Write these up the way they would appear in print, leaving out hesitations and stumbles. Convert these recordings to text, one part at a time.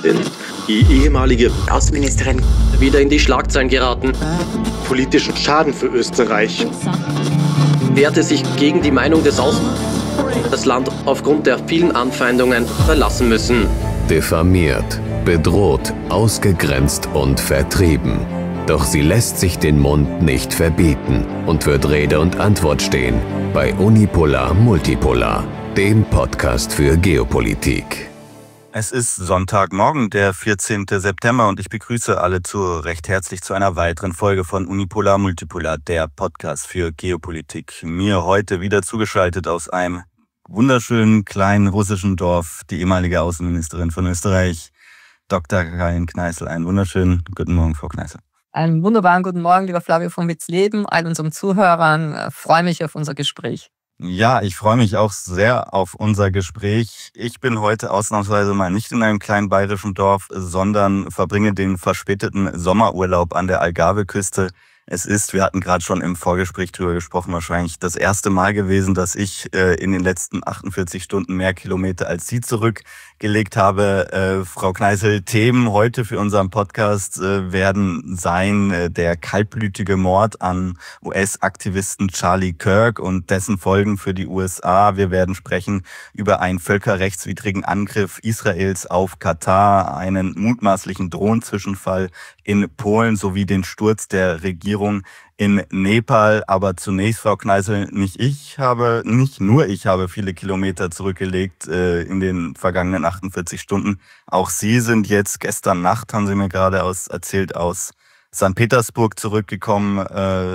Denn die ehemalige Außenministerin wieder in die Schlagzeilen geraten, politischen Schaden für Österreich wehrte sich gegen die Meinung des das Land aufgrund der vielen Anfeindungen verlassen müssen. Diffamiert, bedroht, ausgegrenzt und vertrieben. Doch sie lässt sich den Mund nicht verbieten und wird Rede und Antwort stehen bei Unipolar Multipolar, dem Podcast für Geopolitik. Es ist Sonntagmorgen, der 14. September und ich begrüße alle recht herzlich zu einer weiteren Folge von Unipolar Multipolar, der Podcast für Geopolitik. Mir heute wieder zugeschaltet aus einem wunderschönen kleinen russischen Dorf, die ehemalige Außenministerin von Österreich, Dr. Karin Kneißl. Einen wunderschönen guten Morgen, Frau Kneißl. Einen wunderbaren guten Morgen, lieber Flavio von Witzleben, all unseren Zuhörern. Freue mich auf unser Gespräch. Ja, ich freue mich auch sehr auf unser Gespräch. Ich bin heute ausnahmsweise mal nicht in einem kleinen bayerischen Dorf, sondern verbringe den verspäteten Sommerurlaub an der Algarve-Küste. Es ist, wir hatten gerade schon im Vorgespräch drüber gesprochen, wahrscheinlich das erste Mal gewesen, dass ich in den letzten 48 Stunden mehr Kilometer als Sie zurückgelegt habe. Frau Kneißl, Themen heute für unseren Podcast werden sein der kaltblütige Mord an US-Aktivisten Charlie Kirk und dessen Folgen für die USA. Wir werden sprechen über einen völkerrechtswidrigen Angriff Israels auf Katar, einen mutmaßlichen Drohnenzwischenfall in Polen sowie den Sturz der Regierung in Nepal. Aber zunächst, Frau Kneißl, nicht nur ich habe viele Kilometer zurückgelegt in den vergangenen 48 Stunden. Auch Sie sind jetzt gestern Nacht, haben Sie mir gerade erzählt, aus St. Petersburg zurückgekommen.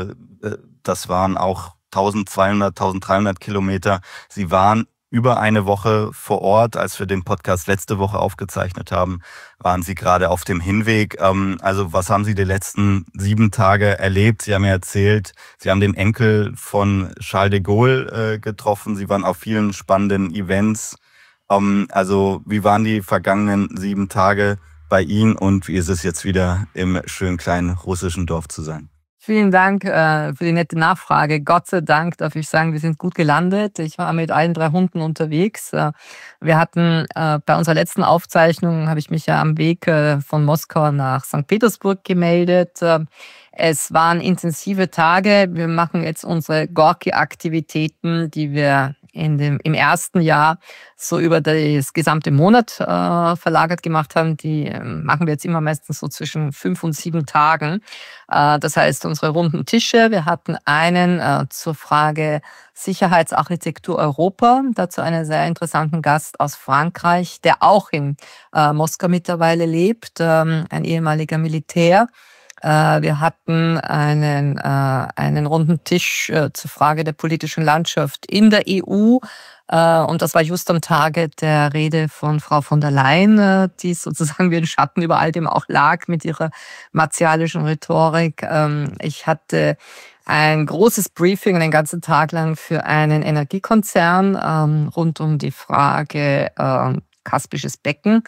Das waren auch 1200, 1300 Kilometer. Sie waren über eine Woche vor Ort. Als wir den Podcast letzte Woche aufgezeichnet haben, waren Sie gerade auf dem Hinweg. Also was haben Sie die letzten 7 Tage erlebt? Sie haben mir erzählt, Sie haben den Enkel von Charles de Gaulle getroffen. Sie waren auf vielen spannenden Events. Also wie waren die vergangenen 7 Tage bei Ihnen und wie ist es jetzt wieder im schönen kleinen russischen Dorf zu sein? Vielen Dank für die nette Nachfrage. Gott sei Dank darf ich sagen, wir sind gut gelandet. Ich war mit allen 3 Hunden unterwegs. Wir hatten bei unserer letzten Aufzeichnung, habe ich mich ja am Weg von Moskau nach St. Petersburg gemeldet. Es waren intensive Tage. Wir machen jetzt unsere Gorki-Aktivitäten, die wir im ersten Jahr so über das gesamte Monat verlagert gemacht haben. Die machen wir jetzt immer meistens so zwischen 5 und 7 Tagen. Das heißt, unsere runden Tische. Wir hatten einen zur Frage Sicherheitsarchitektur Europa. Dazu einen sehr interessanten Gast aus Frankreich, der auch in Moskau mittlerweile lebt, ein ehemaliger Militär. Wir hatten einen runden Tisch zur Frage der politischen Landschaft in der EU. Und das war just am Tage der Rede von Frau von der Leyen, die sozusagen wie ein Schatten über all dem auch lag mit ihrer martialischen Rhetorik. Ich hatte ein großes Briefing den ganzen Tag lang für einen Energiekonzern rund um die Frage Kaspisches Becken.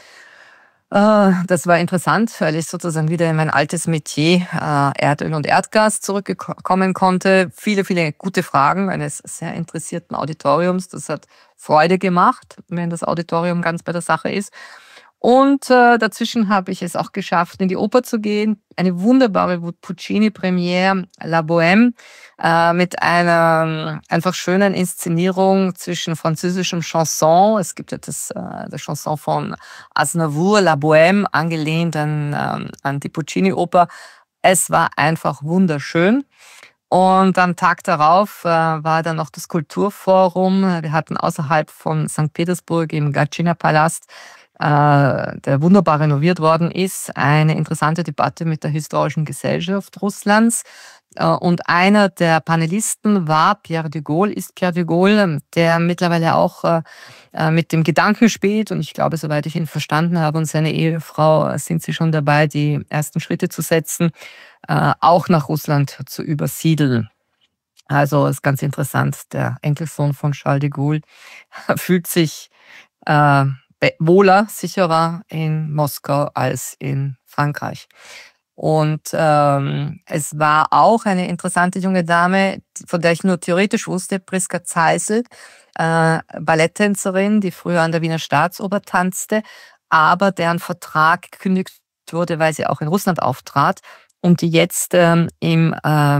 Das war interessant, weil ich sozusagen wieder in mein altes Metier Erdöl und Erdgas zurückkommen konnte. Viele, viele gute Fragen eines sehr interessierten Auditoriums. Das hat Freude gemacht, wenn das Auditorium ganz bei der Sache ist. Und dazwischen habe ich es auch geschafft, in die Oper zu gehen. Eine wunderbare Puccini-Premiere, La Bohème, mit einer einfach schönen Inszenierung zwischen französischem Chanson. Es gibt ja der Chanson von Aznavour, La Bohème, angelehnt an die Puccini-Oper. Es war einfach wunderschön. Und am Tag darauf war dann noch das Kulturforum. Wir hatten außerhalb von St. Petersburg im Gatschina-Palast, der wunderbar renoviert worden ist, eine interessante Debatte mit der Historischen Gesellschaft Russlands. Und einer der Panelisten war Pierre de Gaulle, der mittlerweile auch mit dem Gedanken spielt. Und ich glaube, soweit ich ihn verstanden habe und seine Ehefrau, sind sie schon dabei, die ersten Schritte zu setzen, auch nach Russland zu übersiedeln. Also ist ganz interessant. Der Enkelsohn von Charles de Gaulle fühlt sich wohler, sicherer in Moskau als in Frankreich. Und es war auch eine interessante junge Dame, von der ich nur theoretisch wusste, Priska Zeisel, Balletttänzerin, die früher an der Wiener Staatsoper tanzte, aber deren Vertrag gekündigt wurde, weil sie auch in Russland auftrat und die jetzt in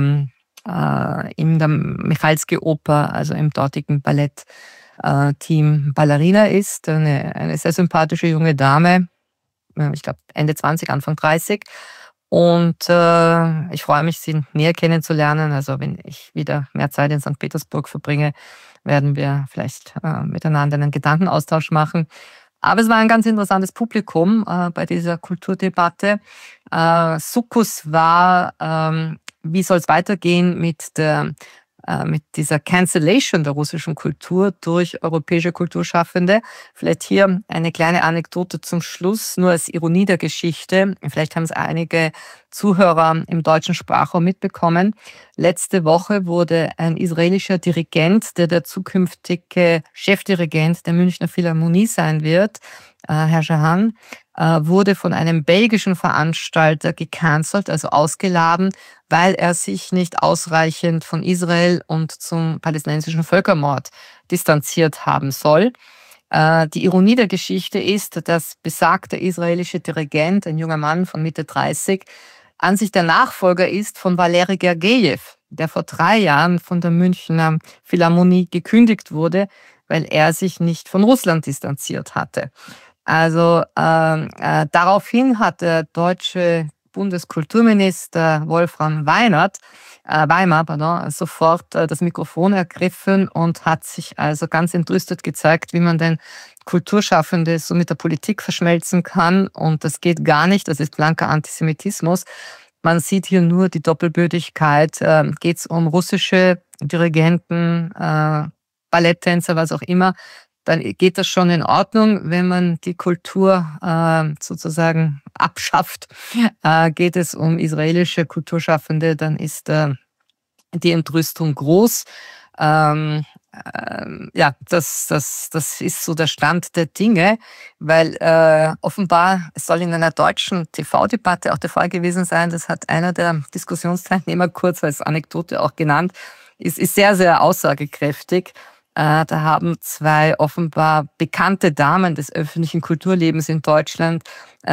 der Michalski Oper, also im dortigen Ballettteam Ballerina ist. Eine sehr sympathische junge Dame, ich glaube Ende 20, Anfang 30. Und ich freue mich, sie näher kennenzulernen. Also wenn ich wieder mehr Zeit in St. Petersburg verbringe, werden wir vielleicht miteinander einen Gedankenaustausch machen. Aber es war ein ganz interessantes Publikum bei dieser Kulturdebatte. Sukkus war, wie soll es weitergehen mit dieser Cancellation der russischen Kultur durch europäische Kulturschaffende. Vielleicht hier eine kleine Anekdote zum Schluss, nur als Ironie der Geschichte. Vielleicht haben es einige Zuhörer im deutschen Sprachraum mitbekommen. Letzte Woche wurde ein israelischer Dirigent, der zukünftige Chefdirigent der Münchner Philharmonie sein wird, Herr Shahan, wurde von einem belgischen Veranstalter gecancelt, also ausgeladen, weil er sich nicht ausreichend von Israel und zum palästinensischen Völkermord distanziert haben soll. Die Ironie der Geschichte ist, dass besagter israelische Dirigent, ein junger Mann von Mitte 30, an sich der Nachfolger ist von Valeri Gergiew, der vor 3 Jahren von der Münchner Philharmonie gekündigt wurde, weil er sich nicht von Russland distanziert hatte. Also daraufhin hat der deutsche Bundeskulturminister Wolfram Weimar sofort das Mikrofon ergriffen und hat sich also ganz entrüstet gezeigt, wie man denn Kulturschaffende so mit der Politik verschmelzen kann. Und das geht gar nicht, das ist blanker Antisemitismus. Man sieht hier nur die Doppelbödigkeit. Geht es um russische Dirigenten, Balletttänzer, was auch immer, dann geht das schon in Ordnung. Wenn man die Kultur sozusagen abschafft, geht es um israelische Kulturschaffende, dann ist die Entrüstung groß. Ja, das ist so der Stand der Dinge, weil offenbar, es soll in einer deutschen TV-Debatte auch der Fall gewesen sein, das hat einer der Diskussionsteilnehmer kurz als Anekdote auch genannt, ist sehr, sehr aussagekräftig. Da haben 2 offenbar bekannte Damen des öffentlichen Kulturlebens in Deutschland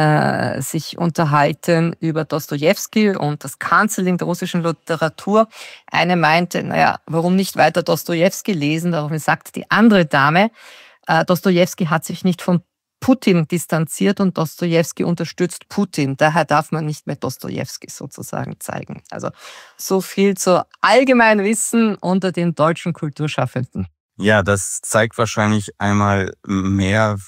sich unterhalten über Dostojewski und das Canceling der russischen Literatur. Eine meinte, naja, warum nicht weiter Dostojewski lesen? Daraufhin sagt die andere Dame, Dostojewski hat sich nicht von Putin distanziert und Dostojewski unterstützt Putin. Daher darf man nicht mehr Dostojewski sozusagen zeigen. Also so viel zu Allgemeinwissen unter den deutschen Kulturschaffenden. Ja, das zeigt wahrscheinlich einmal mehr,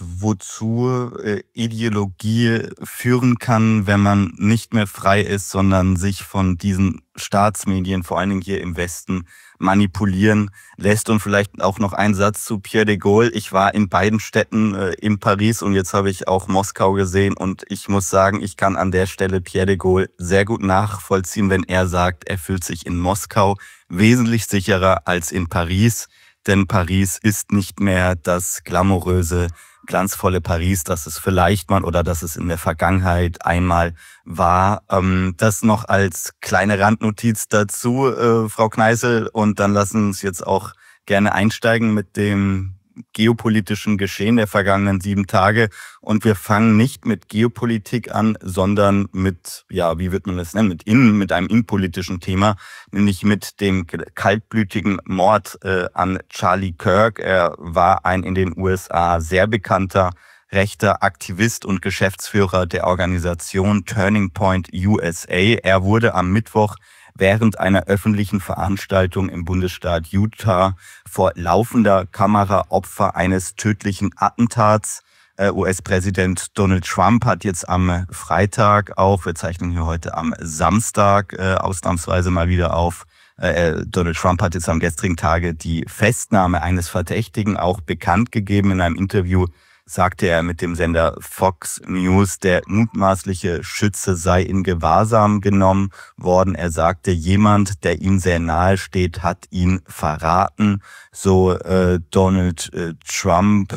wozu Ideologie führen kann, wenn man nicht mehr frei ist, sondern sich von diesen Staatsmedien, vor allen Dingen hier im Westen, manipulieren lässt. Und vielleicht auch noch ein Satz zu Pierre de Gaulle. Ich war in beiden Städten, in Paris und jetzt habe ich auch Moskau gesehen. Und ich muss sagen, ich kann an der Stelle Pierre de Gaulle sehr gut nachvollziehen, wenn er sagt, er fühlt sich in Moskau wesentlich sicherer als in Paris. Denn Paris ist nicht mehr das glamouröse, glanzvolle Paris, das es vielleicht mal oder das es in der Vergangenheit einmal war. Das noch als kleine Randnotiz dazu, Frau Kneißl. Und dann lassen Sie uns jetzt auch gerne einsteigen mit dem geopolitischen Geschehen der vergangenen 7 Tage. Und wir fangen nicht mit Geopolitik an, sondern mit, ja, wie wird man das nennen, mit einem innenpolitischen Thema, nämlich mit dem kaltblütigen Mord an Charlie Kirk. Er war ein in den USA sehr bekannter rechter Aktivist und Geschäftsführer der Organisation Turning Point USA. Er wurde am Mittwoch während einer öffentlichen Veranstaltung im Bundesstaat Utah vor laufender Kamera Opfer eines tödlichen Attentats. US-Präsident Donald Trump hat jetzt am Freitag auf, wir zeichnen hier heute am Samstag ausnahmsweise mal wieder auf, Donald Trump hat jetzt am gestrigen Tage die Festnahme eines Verdächtigen auch bekannt gegeben. In einem Interview sagte er mit dem Sender Fox News, der mutmaßliche Schütze sei in Gewahrsam genommen worden. Er sagte, jemand, der ihm sehr nahe steht, hat ihn verraten. So Donald Trump.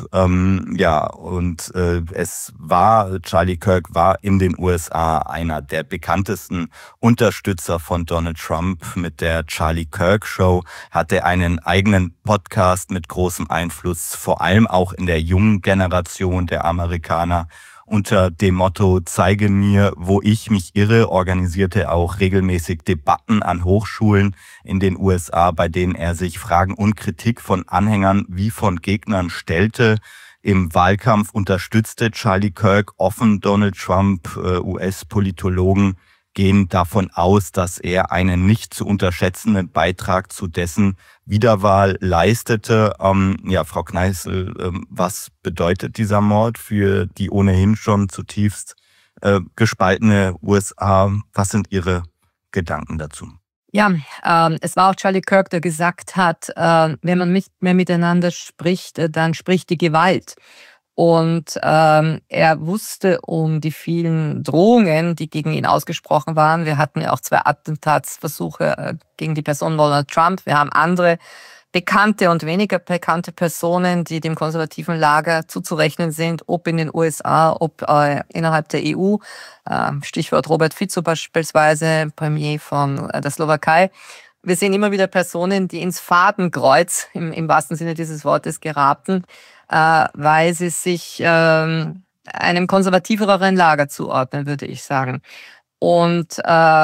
Charlie Kirk war in den USA einer der bekanntesten Unterstützer von Donald Trump. Mit der Charlie Kirk Show hatte einen eigenen Podcast mit großem Einfluss, vor allem auch in der jungen Generation der Amerikaner. Unter dem Motto „Zeige mir, wo ich mich irre“ organisierte er auch regelmäßig Debatten an Hochschulen in den USA, bei denen er sich Fragen und Kritik von Anhängern wie von Gegnern stellte. Im Wahlkampf unterstützte Charlie Kirk offen Donald Trump. US-Politologen gehen davon aus, dass er einen nicht zu unterschätzenden Beitrag zu dessen Wiederwahl leistete. Frau Kneißl, was bedeutet dieser Mord für die ohnehin schon zutiefst gespaltene USA? Was sind Ihre Gedanken dazu? Ja, es war auch Charlie Kirk, der gesagt hat, wenn man nicht mehr miteinander spricht, dann spricht die Gewalt. Und er wusste um die vielen Drohungen, die gegen ihn ausgesprochen waren. Wir hatten ja auch 2 Attentatsversuche gegen die Person Donald Trump. Wir haben andere bekannte und weniger bekannte Personen, die dem konservativen Lager zuzurechnen sind, ob in den USA, ob innerhalb der EU. Stichwort Robert Fico beispielsweise, Premier von der Slowakei. Wir sehen immer wieder Personen, die ins Fadenkreuz im wahrsten Sinne dieses Wortes geraten, weil sie sich einem konservativeren Lager zuordnen, würde ich sagen. Und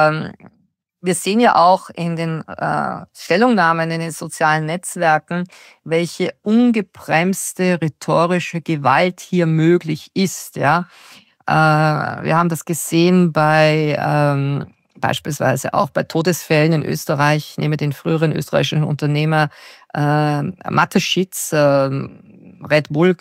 wir sehen ja auch in den Stellungnahmen in den sozialen Netzwerken, welche ungebremste rhetorische Gewalt hier möglich ist. Ja? Wir haben das gesehen bei beispielsweise auch bei Todesfällen in Österreich. Ich nehme den früheren österreichischen Unternehmer Mateschitz, Red Bull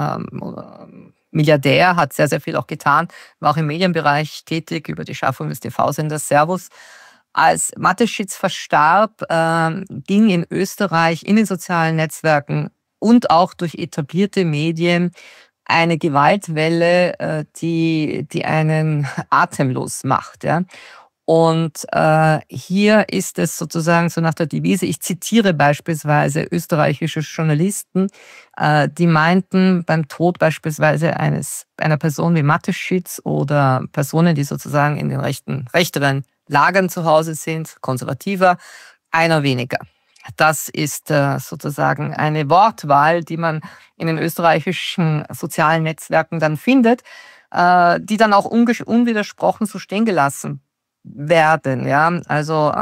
Milliardär, hat sehr, sehr viel auch getan, war auch im Medienbereich tätig über die Schaffung des TV-Senders Servus. Als Mateschitz verstarb, ging in Österreich in den sozialen Netzwerken und auch durch etablierte Medien eine Gewaltwelle, die einen atemlos macht. Ja. Und hier ist es sozusagen so nach der Devise, ich zitiere beispielsweise österreichische Journalisten, die meinten beim Tod beispielsweise einer Person wie Mateschitz oder Personen, die sozusagen in den rechteren Lagern zu Hause sind, konservativer, einer weniger. Das ist sozusagen eine Wortwahl, die man in den österreichischen sozialen Netzwerken dann findet, die dann auch unwidersprochen so stehen gelassen werden. Ja, also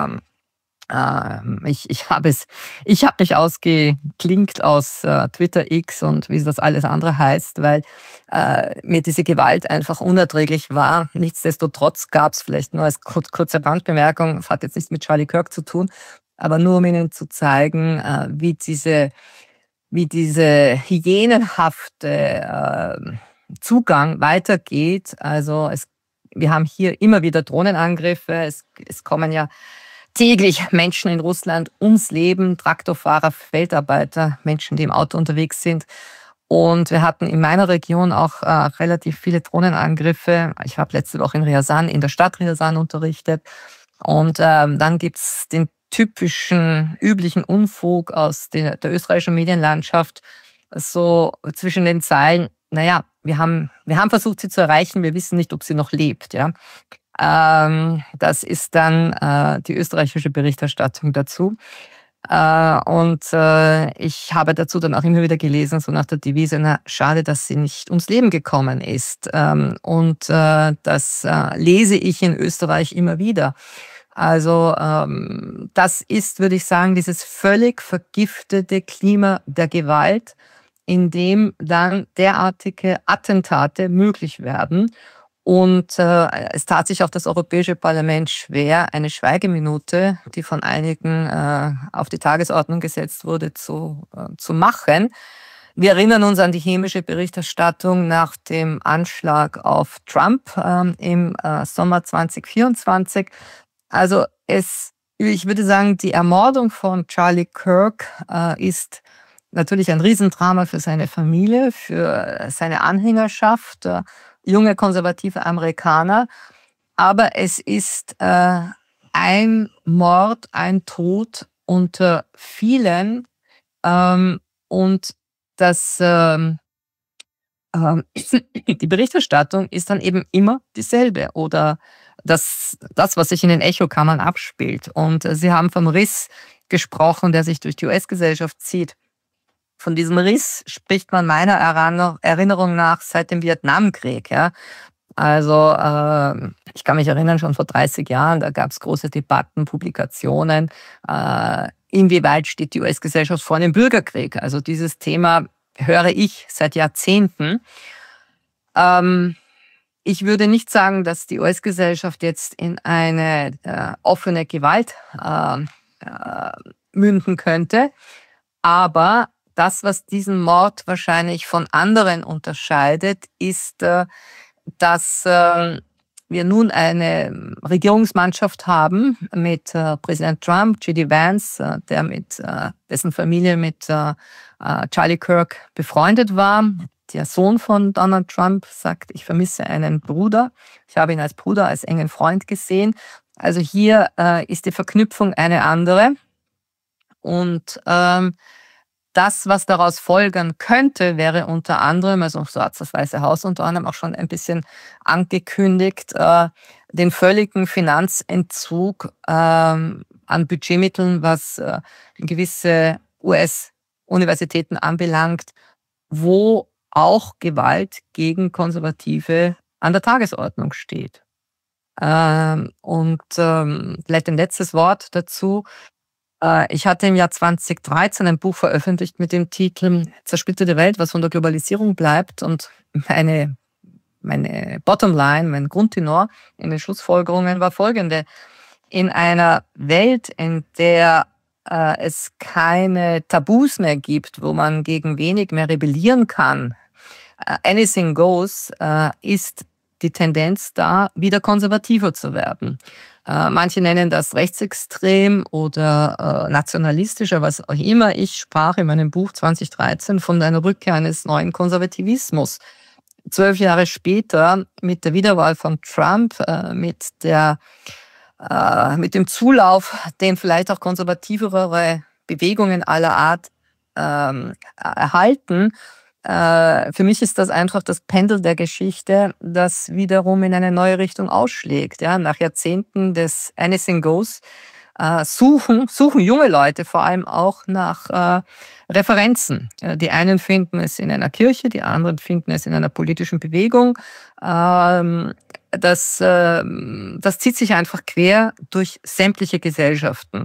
ich habe mich ausgeklinkt aus Twitter X und wie das alles andere heißt, weil mir diese Gewalt einfach unerträglich war. Nichtsdestotrotz gab es vielleicht nur als kurze Randbemerkung, das hat jetzt nichts mit Charlie Kirk zu tun, aber nur um Ihnen zu zeigen, wie diese hyänenhafte Zugang weitergeht. Also wir haben hier immer wieder Drohnenangriffe. Es kommen ja täglich Menschen in Russland ums Leben, Traktorfahrer, Feldarbeiter, Menschen, die im Auto unterwegs sind. Und wir hatten in meiner Region auch relativ viele Drohnenangriffe. Ich habe letzte Woche in der Stadt Rязan unterrichtet. Und dann gibt's den typischen, üblichen Unfug aus der österreichischen Medienlandschaft, so zwischen den Zeilen. Naja, wir haben versucht, sie zu erreichen, wir wissen nicht, ob sie noch lebt. Ja? Das ist dann die österreichische Berichterstattung dazu. Und ich habe dazu dann auch immer wieder gelesen, so nach der Devise, na, schade, dass sie nicht ums Leben gekommen ist. Und das lese ich in Österreich immer wieder. Also das ist, würde ich sagen, dieses völlig vergiftete Klima der Gewalt, in dem dann derartige Attentate möglich werden. Und es tat sich auch das Europäische Parlament schwer, eine Schweigeminute, die von einigen auf die Tagesordnung gesetzt wurde, zu machen. Wir erinnern uns an die hämische Berichterstattung nach dem Anschlag auf Trump im Sommer 2024. Also ich würde sagen, die Ermordung von Charlie Kirk ist natürlich ein Riesendrama für seine Familie, für seine Anhängerschaft, junge konservative Amerikaner. Aber es ist ein Mord, ein Tod unter vielen. Und die Berichterstattung ist dann eben immer dieselbe oder das, was sich in den Echokammern abspielt. Und Sie haben vom Riss gesprochen, der sich durch die US-Gesellschaft zieht. Von diesem Riss spricht man meiner Erinnerung nach seit dem Vietnamkrieg. Ja. Also ich kann mich erinnern, schon vor 30 Jahren, da gab es große Debatten, Publikationen, inwieweit steht die US-Gesellschaft vor einem Bürgerkrieg. Also dieses Thema höre ich seit Jahrzehnten. Ich würde nicht sagen, dass die US-Gesellschaft jetzt in eine offene Gewalt münden könnte, aber das, was diesen Mord wahrscheinlich von anderen unterscheidet, ist, dass wir nun eine Regierungsmannschaft haben mit Präsident Trump, J.D. Vance, dessen Familie mit Charlie Kirk befreundet war. Der Sohn von Donald Trump sagt, ich vermisse einen Bruder. Ich habe ihn als Bruder, als engen Freund gesehen. Also hier ist die Verknüpfung eine andere. Und das, was daraus folgern könnte, wäre unter anderem, also so hat das Weiße Haus unter anderem auch schon ein bisschen angekündigt, den völligen Finanzentzug an Budgetmitteln, was gewisse US-Universitäten anbelangt, wo auch Gewalt gegen Konservative an der Tagesordnung steht. Und vielleicht ein letztes Wort dazu. Ich hatte im Jahr 2013 ein Buch veröffentlicht mit dem Titel Zersplitterte Welt, was von der Globalisierung bleibt. Und meine Bottomline, mein Grundtenor in den Schlussfolgerungen war folgende. In einer Welt, in der es keine Tabus mehr gibt, wo man gegen wenig mehr rebellieren kann, anything goes, ist die Tendenz da, wieder konservativer zu werden. Manche nennen das rechtsextrem oder nationalistisch, aber was auch immer. Ich sprach in meinem Buch 2013 von einer Rückkehr eines neuen Konservativismus. 12 Jahre später, mit der Wiederwahl von Trump, mit dem Zulauf, den vielleicht auch konservativere Bewegungen aller Art erhalten, für mich ist das einfach das Pendel der Geschichte, das wiederum in eine neue Richtung ausschlägt. Ja, nach Jahrzehnten des Anything Goes suchen junge Leute vor allem auch nach Referenzen. Die einen finden es in einer Kirche, die anderen finden es in einer politischen Bewegung. Das zieht sich einfach quer durch sämtliche Gesellschaften.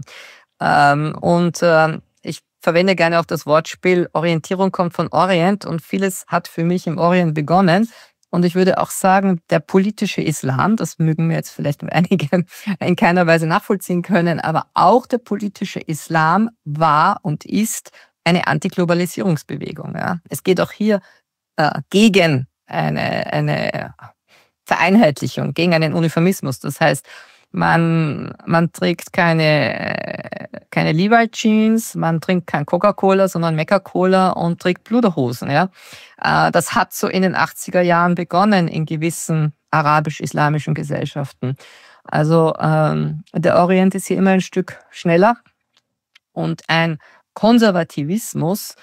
Ich verwende gerne auch das Wortspiel, Orientierung kommt von Orient und vieles hat für mich im Orient begonnen. Und ich würde auch sagen, der politische Islam, das mögen mir jetzt vielleicht einige in keiner Weise nachvollziehen können, aber auch der politische Islam war und ist eine Antiglobalisierungsbewegung. Ja. Es geht auch hier gegen eine Vereinheitlichung, gegen einen Uniformismus. Das heißt, man trägt keine Levi Jeans, man trinkt kein Coca-Cola, sondern Mecca-Cola und trägt Pluderhosen. Ja? Das hat so in den 80er Jahren begonnen in gewissen arabisch-islamischen Gesellschaften. Also der Orient ist hier immer ein Stück schneller und ein Konservativismus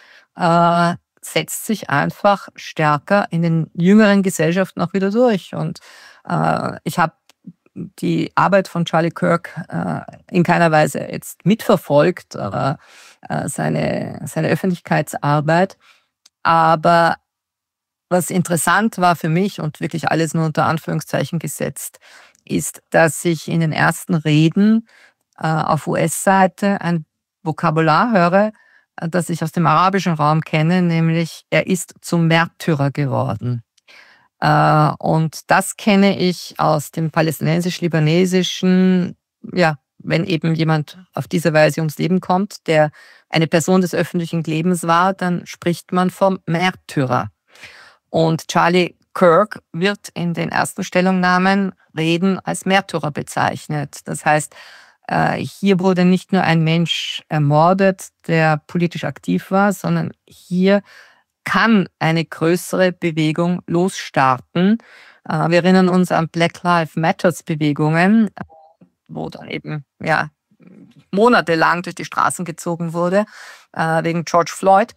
setzt sich einfach stärker in den jüngeren Gesellschaften auch wieder durch. Und ich habe die Arbeit von Charlie Kirk in keiner Weise jetzt mitverfolgt, seine Öffentlichkeitsarbeit. Aber was interessant war für mich und wirklich alles nur unter Anführungszeichen gesetzt, ist, dass ich in den ersten Reden auf US-Seite ein Vokabular höre, das ich aus dem arabischen Raum kenne, nämlich er ist zum Märtyrer geworden. Und das kenne ich aus dem palästinensisch-libanesischen, ja, wenn eben jemand auf diese Weise ums Leben kommt, der eine Person des öffentlichen Lebens war, dann spricht man vom Märtyrer. Und Charlie Kirk wird in den ersten Stellungnahmen Reden als Märtyrer bezeichnet. Das heißt, hier wurde nicht nur ein Mensch ermordet, der politisch aktiv war, sondern hier kann eine größere Bewegung losstarten. Wir erinnern uns an Black Lives Matters Bewegungen, wo dann eben monatelang durch die Straßen gezogen wurde, wegen George Floyd.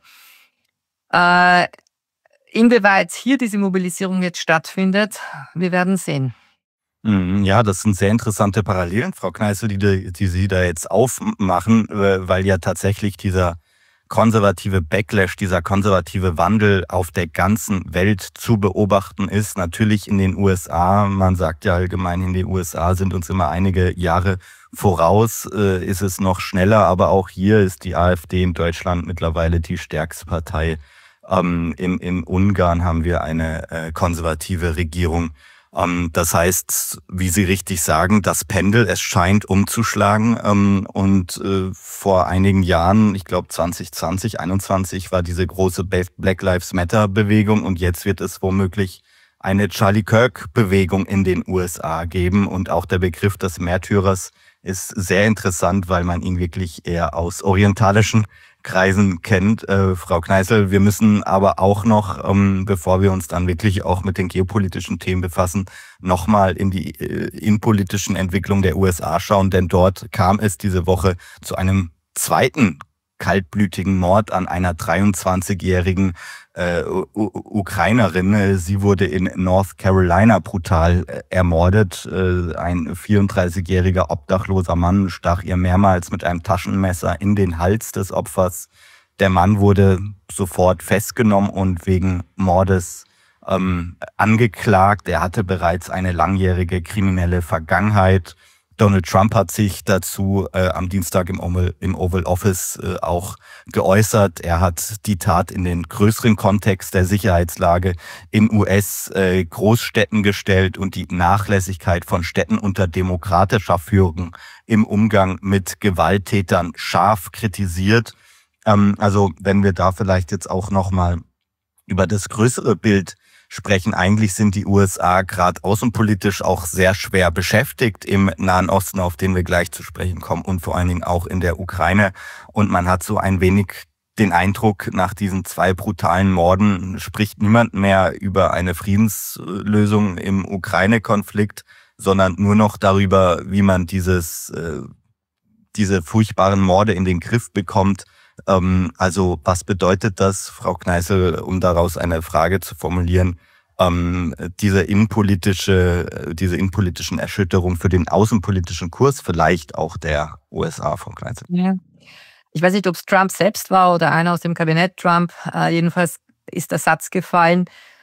Inwieweit hier diese Mobilisierung jetzt stattfindet, wir werden sehen. Ja, das sind sehr interessante Parallelen, Frau Kneißl, die Sie da jetzt aufmachen, weil ja tatsächlich dieser konservative Backlash, dieser konservative Wandel auf der ganzen Welt zu beobachten ist. Natürlich in den USA, man sagt ja allgemein, in den USA sind uns immer einige Jahre voraus, ist es noch schneller, aber auch hier ist die AfD in Deutschland mittlerweile die stärkste Partei. In Ungarn haben wir eine konservative Regierung. Das heißt, wie Sie richtig sagen, das Pendel, es scheint umzuschlagen. Und vor einigen Jahren, ich glaube 2020, 2021, war diese große Black Lives Matter Bewegung und jetzt wird es womöglich eine Charlie Kirk Bewegung in den USA geben. Und auch der Begriff des Märtyrers ist sehr interessant, weil man ihn wirklich eher aus orientalischen Kreisen kennt. Frau Kneißl, wir müssen aber auch noch, bevor wir uns dann wirklich auch mit den geopolitischen Themen befassen, nochmal in die innenpolitischen Entwicklungen der USA schauen, denn dort kam es diese Woche zu einem zweiten kaltblütigen Mord an einer 23-jährigen Ukrainerin. Sie wurde in North Carolina brutal ermordet. Ein 34-jähriger obdachloser Mann stach ihr mehrmals mit einem Taschenmesser in den Hals des Opfers. Der Mann wurde sofort festgenommen und wegen Mordes angeklagt. Er hatte bereits eine langjährige kriminelle Vergangenheit. Donald Trump hat sich dazu am Dienstag im Oval Office auch geäußert. Er hat die Tat in den größeren Kontext der Sicherheitslage in US-Großstädten gestellt und die Nachlässigkeit von Städten unter demokratischer Führung im Umgang mit Gewalttätern scharf kritisiert. Also wenn wir da vielleicht jetzt auch nochmal über das größere Bild sprechen. Eigentlich sind die USA gerade außenpolitisch auch sehr schwer beschäftigt im Nahen Osten, auf den wir gleich zu sprechen kommen, und vor allen Dingen auch in der Ukraine. Und man hat so ein wenig den Eindruck, nach diesen zwei brutalen Morden spricht niemand mehr über eine Friedenslösung im Ukraine-Konflikt, sondern nur noch darüber, wie man diese furchtbaren Morde in den Griff bekommt. Also was bedeutet das, Frau Kneißl, um daraus eine Frage zu formulieren, diese innenpolitischen Erschütterungen für den außenpolitischen Kurs vielleicht auch der USA, Frau Kneißl? Ja. Ich weiß nicht, ob es Trump selbst war oder einer aus dem Kabinett Trump. Jedenfalls ist der Satz gefallen,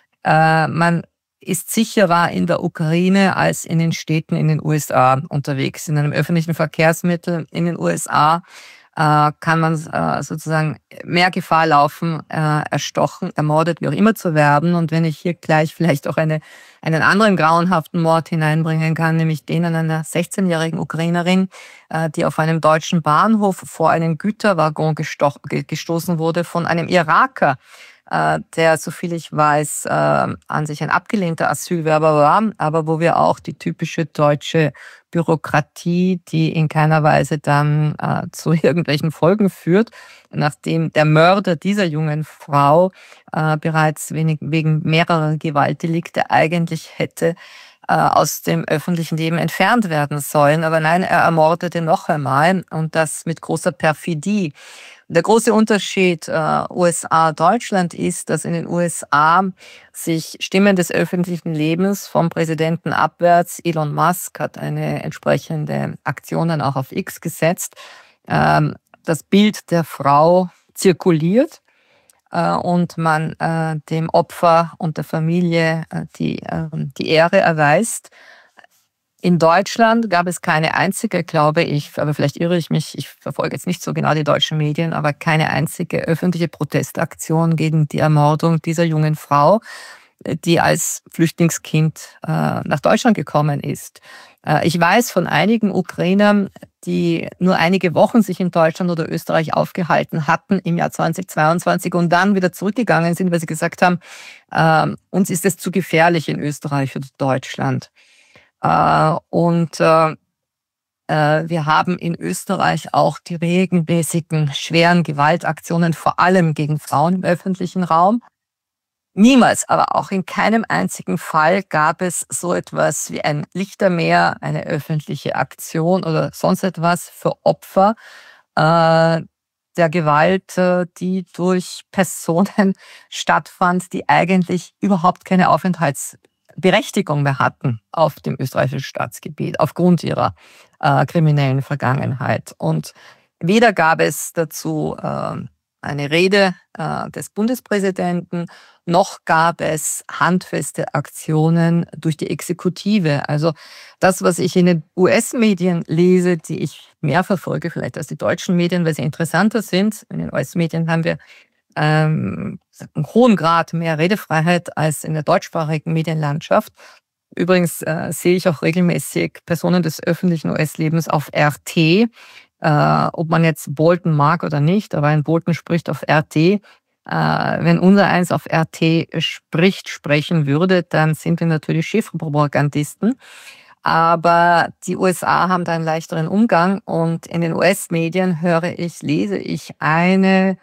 man ist sicherer in der Ukraine als in den Städten in den USA unterwegs. In einem öffentlichen Verkehrsmittel in den USA kann man sozusagen mehr Gefahr laufen, erstochen, ermordet, wie auch immer zu werden. Und wenn ich hier gleich vielleicht auch einen anderen grauenhaften Mord hineinbringen kann, nämlich den an einer 16-jährigen Ukrainerin, die auf einem deutschen Bahnhof vor einen Güterwaggon gestoßen wurde von einem Iraker, der, soviel ich weiß, an sich ein abgelehnter Asylwerber war, aber wo wir auch die typische deutsche Bürokratie, die in keiner Weise dann zu irgendwelchen Folgen führt, nachdem der Mörder dieser jungen Frau bereits wegen mehrerer Gewaltdelikte eigentlich hätte aus dem öffentlichen Leben entfernt werden sollen. Aber nein, er ermordete noch einmal, und das mit großer Perfidie. Der große Unterschied USA-Deutschland ist, dass in den USA sich Stimmen des öffentlichen Lebens vom Präsidenten abwärts, Elon Musk hat eine entsprechende Aktion dann auch auf X gesetzt, das Bild der Frau zirkuliert und man dem Opfer und der Familie die Ehre erweist. In Deutschland gab es keine einzige, glaube ich, aber vielleicht irre ich mich, ich verfolge jetzt nicht so genau die deutschen Medien, aber keine einzige öffentliche Protestaktion gegen die Ermordung dieser jungen Frau, die als Flüchtlingskind nach Deutschland gekommen ist. Ich weiß von einigen Ukrainern, die nur einige Wochen sich in Deutschland oder Österreich aufgehalten hatten im Jahr 2022 und dann wieder zurückgegangen sind, weil sie gesagt haben, uns ist es zu gefährlich in Österreich oder Deutschland. Und wir haben in Österreich auch die regelmäßigen schweren Gewaltaktionen, vor allem gegen Frauen im öffentlichen Raum. Niemals, aber auch in keinem einzigen Fall gab es so etwas wie ein Lichtermeer, eine öffentliche Aktion oder sonst etwas für Opfer der Gewalt, die durch Personen stattfand, die eigentlich überhaupt keine Aufenthaltsberechtigung mehr hatten auf dem österreichischen Staatsgebiet aufgrund ihrer kriminellen Vergangenheit. Und weder gab es dazu eine Rede des Bundespräsidenten, noch gab es handfeste Aktionen durch die Exekutive. Also das, was ich in den US-Medien lese, die ich mehr verfolge vielleicht als die deutschen Medien, weil sie interessanter sind. In den US-Medien haben wir einen hohen Grad mehr Redefreiheit als in der deutschsprachigen Medienlandschaft. Übrigens sehe ich auch regelmäßig Personen des öffentlichen US-Lebens auf RT, ob man jetzt Bolton mag oder nicht, aber ein Bolton spricht auf RT. Wenn unser eins auf RT sprechen würde, dann sind wir natürlich Chefpropagandisten. Aber die USA haben da einen leichteren Umgang und in den US-Medien lese ich einen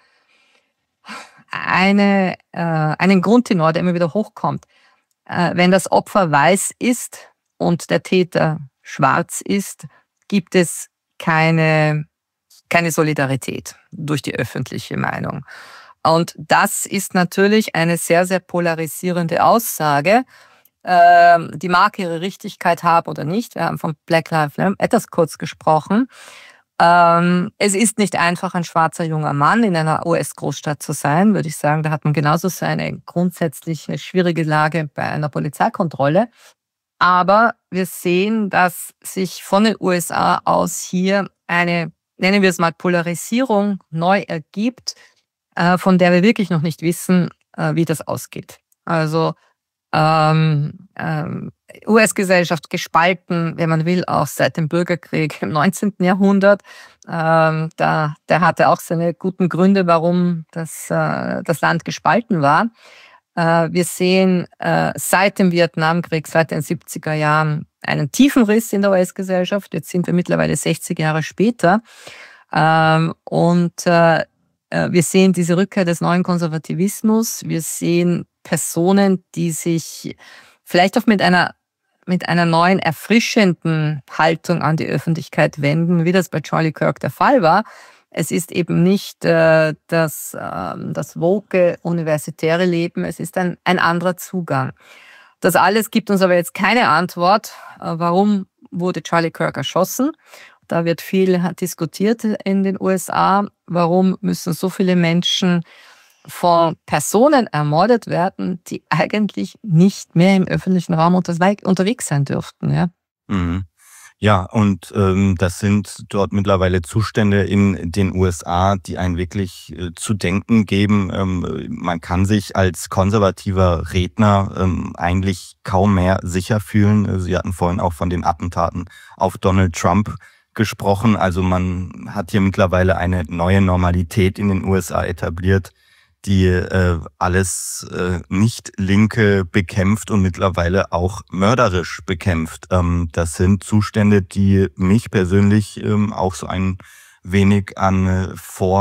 Grundtenor, der immer wieder hochkommt. Wenn das Opfer weiß ist und der Täter schwarz ist, gibt es keine Solidarität durch die öffentliche Meinung. Und das ist natürlich eine sehr, sehr polarisierende Aussage. Die mag ihre Richtigkeit haben oder nicht. Wir haben von Black Lives Matter kurz gesprochen. Es ist nicht einfach, ein schwarzer junger Mann in einer US-Großstadt zu sein, würde ich sagen. Da hat man genauso so eine grundsätzlich schwierige Lage bei einer Polizeikontrolle. Aber wir sehen, dass sich von den USA aus hier eine, nennen wir es mal, Polarisierung neu ergibt, von der wir wirklich noch nicht wissen, wie das ausgeht. Also US-Gesellschaft gespalten, wenn man will, auch seit dem Bürgerkrieg im 19. Jahrhundert. Der hatte auch seine guten Gründe, warum das Land gespalten war. Wir sehen seit dem Vietnamkrieg, seit den 70er Jahren, einen tiefen Riss in der US-Gesellschaft. Jetzt sind wir mittlerweile 60 Jahre später. Wir sehen diese Rückkehr des neuen Konservativismus. Wir sehen Personen, die sich vielleicht auch mit einer neuen, erfrischenden Haltung an die Öffentlichkeit wenden, wie das bei Charlie Kirk der Fall war. Es ist eben nicht das woke universitäre Leben, es ist ein anderer Zugang. Das alles gibt uns aber jetzt keine Antwort, warum wurde Charlie Kirk erschossen. Da wird viel diskutiert in den USA. Warum müssen so viele Menschen von Personen ermordet werden, die eigentlich nicht mehr im öffentlichen Raum unterwegs sein dürften? Ja, ja, und das sind dort mittlerweile Zustände in den USA, die einen wirklich zu denken geben. Man kann sich als konservativer Redner eigentlich kaum mehr sicher fühlen. Sie hatten vorhin auch von den Attentaten auf Donald Trump gesprochen. Also man hat hier mittlerweile eine neue Normalität in den USA etabliert, die alles Nicht-Linke bekämpft und mittlerweile auch mörderisch bekämpft. Das sind Zustände, die mich persönlich auch so ein wenig an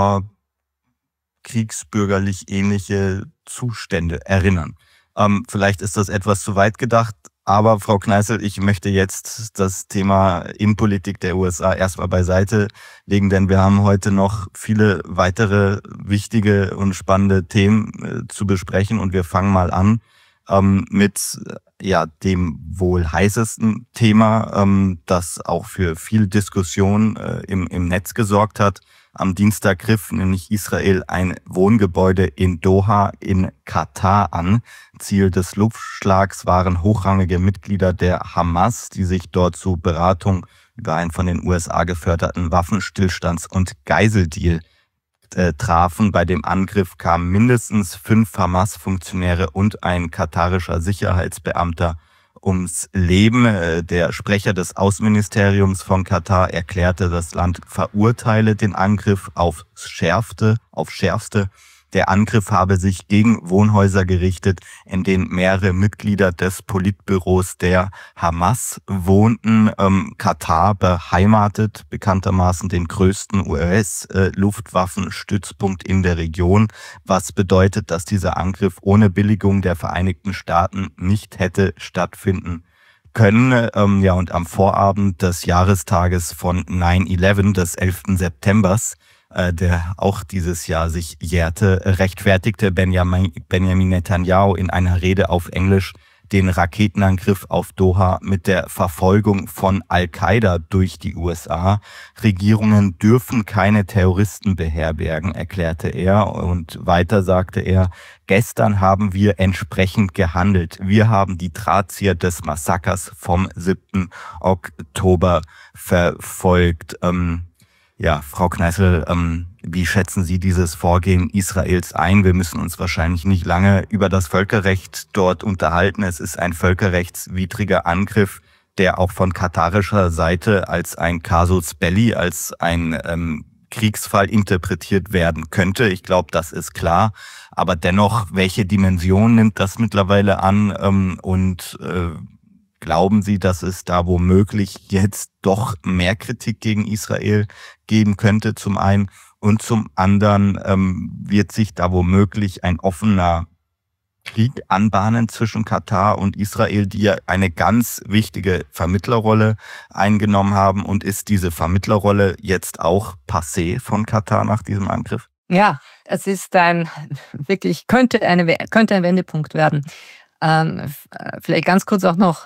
vorkriegsbürgerlich ähnliche Zustände erinnern. Vielleicht ist das etwas zu weit gedacht, aber Frau Kneißl, ich möchte jetzt das Thema Innenpolitik der USA erstmal beiseite legen, denn wir haben heute noch viele weitere wichtige und spannende Themen zu besprechen und wir fangen mal an mit dem wohl heißesten Thema, das auch für viel Diskussion im Netz gesorgt hat. Am Dienstag griff nämlich Israel ein Wohngebäude in Doha in Katar an. Ziel des Luftschlags waren hochrangige Mitglieder der Hamas, die sich dort zur Beratung über einen von den USA geförderten Waffenstillstands- und Geiseldeal trafen. Bei dem Angriff kamen mindestens 5 Hamas-Funktionäre und ein katarischer Sicherheitsbeamter ums Leben. Der Sprecher des Außenministeriums von Katar erklärte, das Land verurteile den Angriff aufs Schärfste. Der Angriff habe sich gegen Wohnhäuser gerichtet, in denen mehrere Mitglieder des Politbüros der Hamas wohnten. Katar beheimatet bekanntermaßen den größten US-Luftwaffenstützpunkt in der Region, was bedeutet, dass dieser Angriff ohne Billigung der Vereinigten Staaten nicht hätte stattfinden können. Und am Vorabend des Jahrestages von 9/11, des 11. Septembers, der auch dieses Jahr sich jährte, rechtfertigte Benjamin Netanyahu in einer Rede auf Englisch den Raketenangriff auf Doha mit der Verfolgung von Al-Qaida durch die USA. Regierungen dürfen keine Terroristen beherbergen, erklärte er. Und weiter sagte er, gestern haben wir entsprechend gehandelt. Wir haben die Drahtzieher des Massakers vom 7. Oktober verfolgt. Ja, Frau Kneißl, wie schätzen Sie dieses Vorgehen Israels ein? Wir müssen uns wahrscheinlich nicht lange über das Völkerrecht dort unterhalten. Es ist ein völkerrechtswidriger Angriff, der auch von katarischer Seite als ein Casus Belli, als ein Kriegsfall interpretiert werden könnte. Ich glaube, das ist klar. Aber dennoch, welche Dimension nimmt das mittlerweile an? Glauben Sie, dass es da womöglich jetzt doch mehr Kritik gegen Israel geben könnte, zum einen? Und zum anderen wird sich da womöglich ein offener Krieg anbahnen zwischen Katar und Israel, die ja eine ganz wichtige Vermittlerrolle eingenommen haben. Und ist diese Vermittlerrolle jetzt auch passé von Katar nach diesem Angriff? Ja, es ist könnte ein Wendepunkt werden. Vielleicht ganz kurz auch noch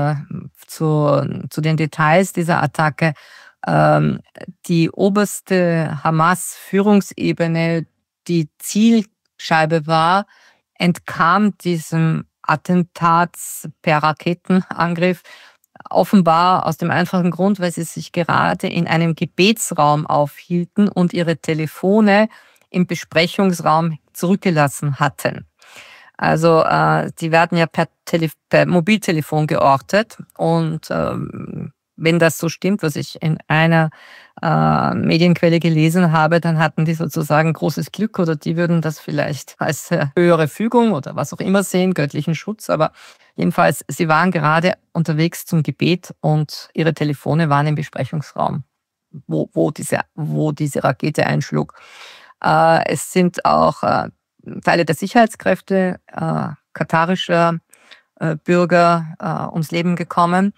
zu den Details dieser Attacke. Die oberste Hamas-Führungsebene, die Zielscheibe war, entkam diesem Attentat per Raketenangriff offenbar aus dem einfachen Grund, weil sie sich gerade in einem Gebetsraum aufhielten und ihre Telefone im Besprechungsraum zurückgelassen hatten. Also die werden ja per Mobiltelefon geortet und wenn das so stimmt, was ich in einer Medienquelle gelesen habe, dann hatten die sozusagen großes Glück oder die würden das vielleicht als höhere Fügung oder was auch immer sehen, göttlichen Schutz. Aber jedenfalls, sie waren gerade unterwegs zum Gebet und ihre Telefone waren im Besprechungsraum, wo diese Rakete einschlug. Es sind auch Teile der Sicherheitskräfte katarischer Bürger ums Leben gekommen.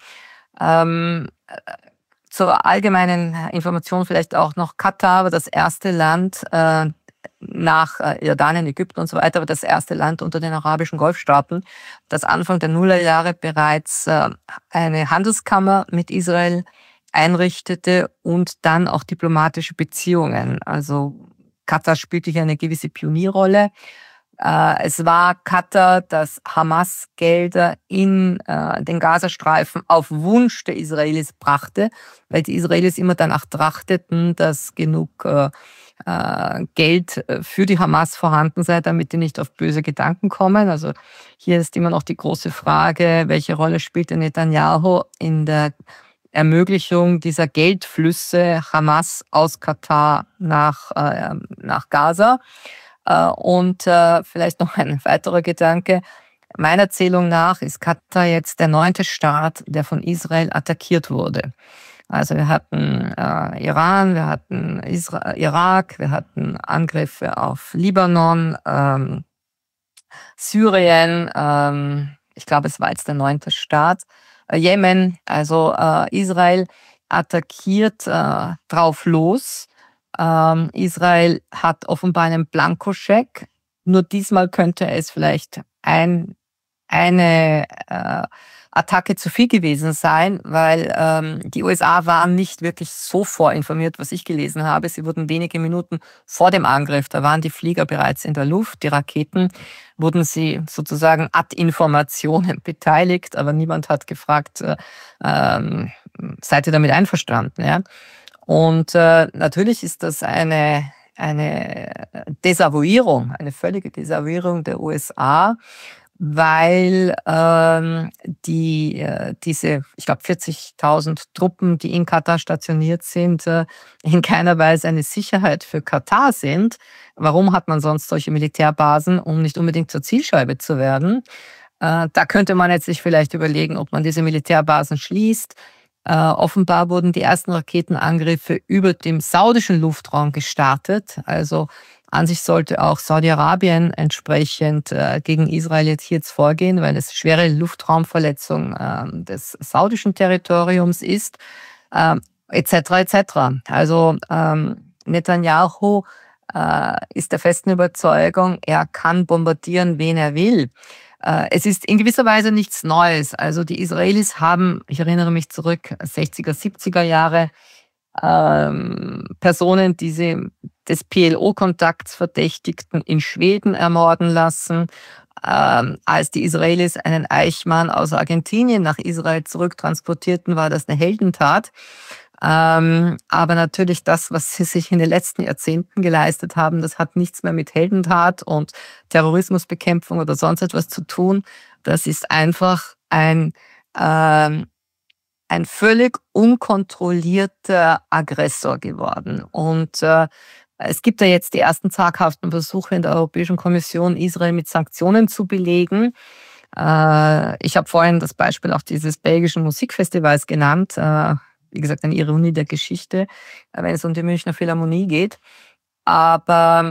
Zur allgemeinen Information vielleicht auch noch, Katar war das erste Land nach Jordanien, Ägypten und so weiter, aber das erste Land unter den arabischen Golfstaaten, das Anfang der Nullerjahre bereits eine Handelskammer mit Israel einrichtete und dann auch diplomatische Beziehungen. Also Katar spielte hier eine gewisse Pionierrolle. Es war Katar, das Hamas-Gelder in den Gazastreifen auf Wunsch der Israelis brachte, weil die Israelis immer danach trachteten, dass genug Geld für die Hamas vorhanden sei, damit die nicht auf böse Gedanken kommen. Also hier ist immer noch die große Frage, welche Rolle spielte Netanyahu in der Ermöglichung dieser Geldflüsse Hamas aus Katar nach Gaza. Und vielleicht noch ein weiterer Gedanke. Meiner Erzählung nach ist Katar jetzt der 9. Staat, der von Israel attackiert wurde. Also wir hatten Iran, wir hatten Irak, wir hatten Angriffe auf Libanon, Syrien, ich glaube, es war jetzt der 9. Staat. Jemen, also Israel attackiert drauf los. Israel hat offenbar einen Blankoscheck. Nur diesmal könnte es vielleicht eine Attacke zu viel gewesen sein, weil die USA waren nicht wirklich so vorinformiert, was ich gelesen habe. Sie wurden wenige Minuten vor dem Angriff, da waren die Flieger bereits in der Luft, die Raketen, wurden sie sozusagen ad Informationen beteiligt, aber niemand hat gefragt, seid ihr damit einverstanden? Ja? Und natürlich ist das eine Desavouierung, eine völlige Desavouierung der USA, weil diese, ich glaube, 40.000 Truppen, die in Katar stationiert sind, in keiner Weise eine Sicherheit für Katar sind. Warum hat man sonst solche Militärbasen, um nicht unbedingt zur Zielscheibe zu werden? Da könnte man jetzt sich vielleicht überlegen, ob man diese Militärbasen schließt. Offenbar wurden die ersten Raketenangriffe über dem saudischen Luftraum gestartet. Also an sich sollte auch Saudi-Arabien entsprechend gegen Israel jetzt vorgehen, weil es schwere Luftraumverletzung des saudischen Territoriums ist, etc. etc. Also Netanyahu ist der festen Überzeugung, er kann bombardieren, wen er will. Es ist in gewisser Weise nichts Neues. Also die Israelis haben, ich erinnere mich zurück, 60er, 70er Jahre, Personen, die sie des PLO-Kontakts verdächtigten, in Schweden ermorden lassen. Als die Israelis einen Eichmann aus Argentinien nach Israel zurücktransportierten, war das eine Heldentat. Aber natürlich das, was sie sich in den letzten Jahrzehnten geleistet haben, das hat nichts mehr mit Heldentat und Terrorismusbekämpfung oder sonst etwas zu tun. Das ist einfach ein völlig unkontrollierter Aggressor geworden. Und es gibt ja jetzt die ersten zaghaften Versuche in der Europäischen Kommission, Israel mit Sanktionen zu belegen. Ich habe vorhin das Beispiel auch dieses belgischen Musikfestivals genannt. Wie gesagt, eine Ironie der Geschichte, wenn es um die Münchner Philharmonie geht. Aber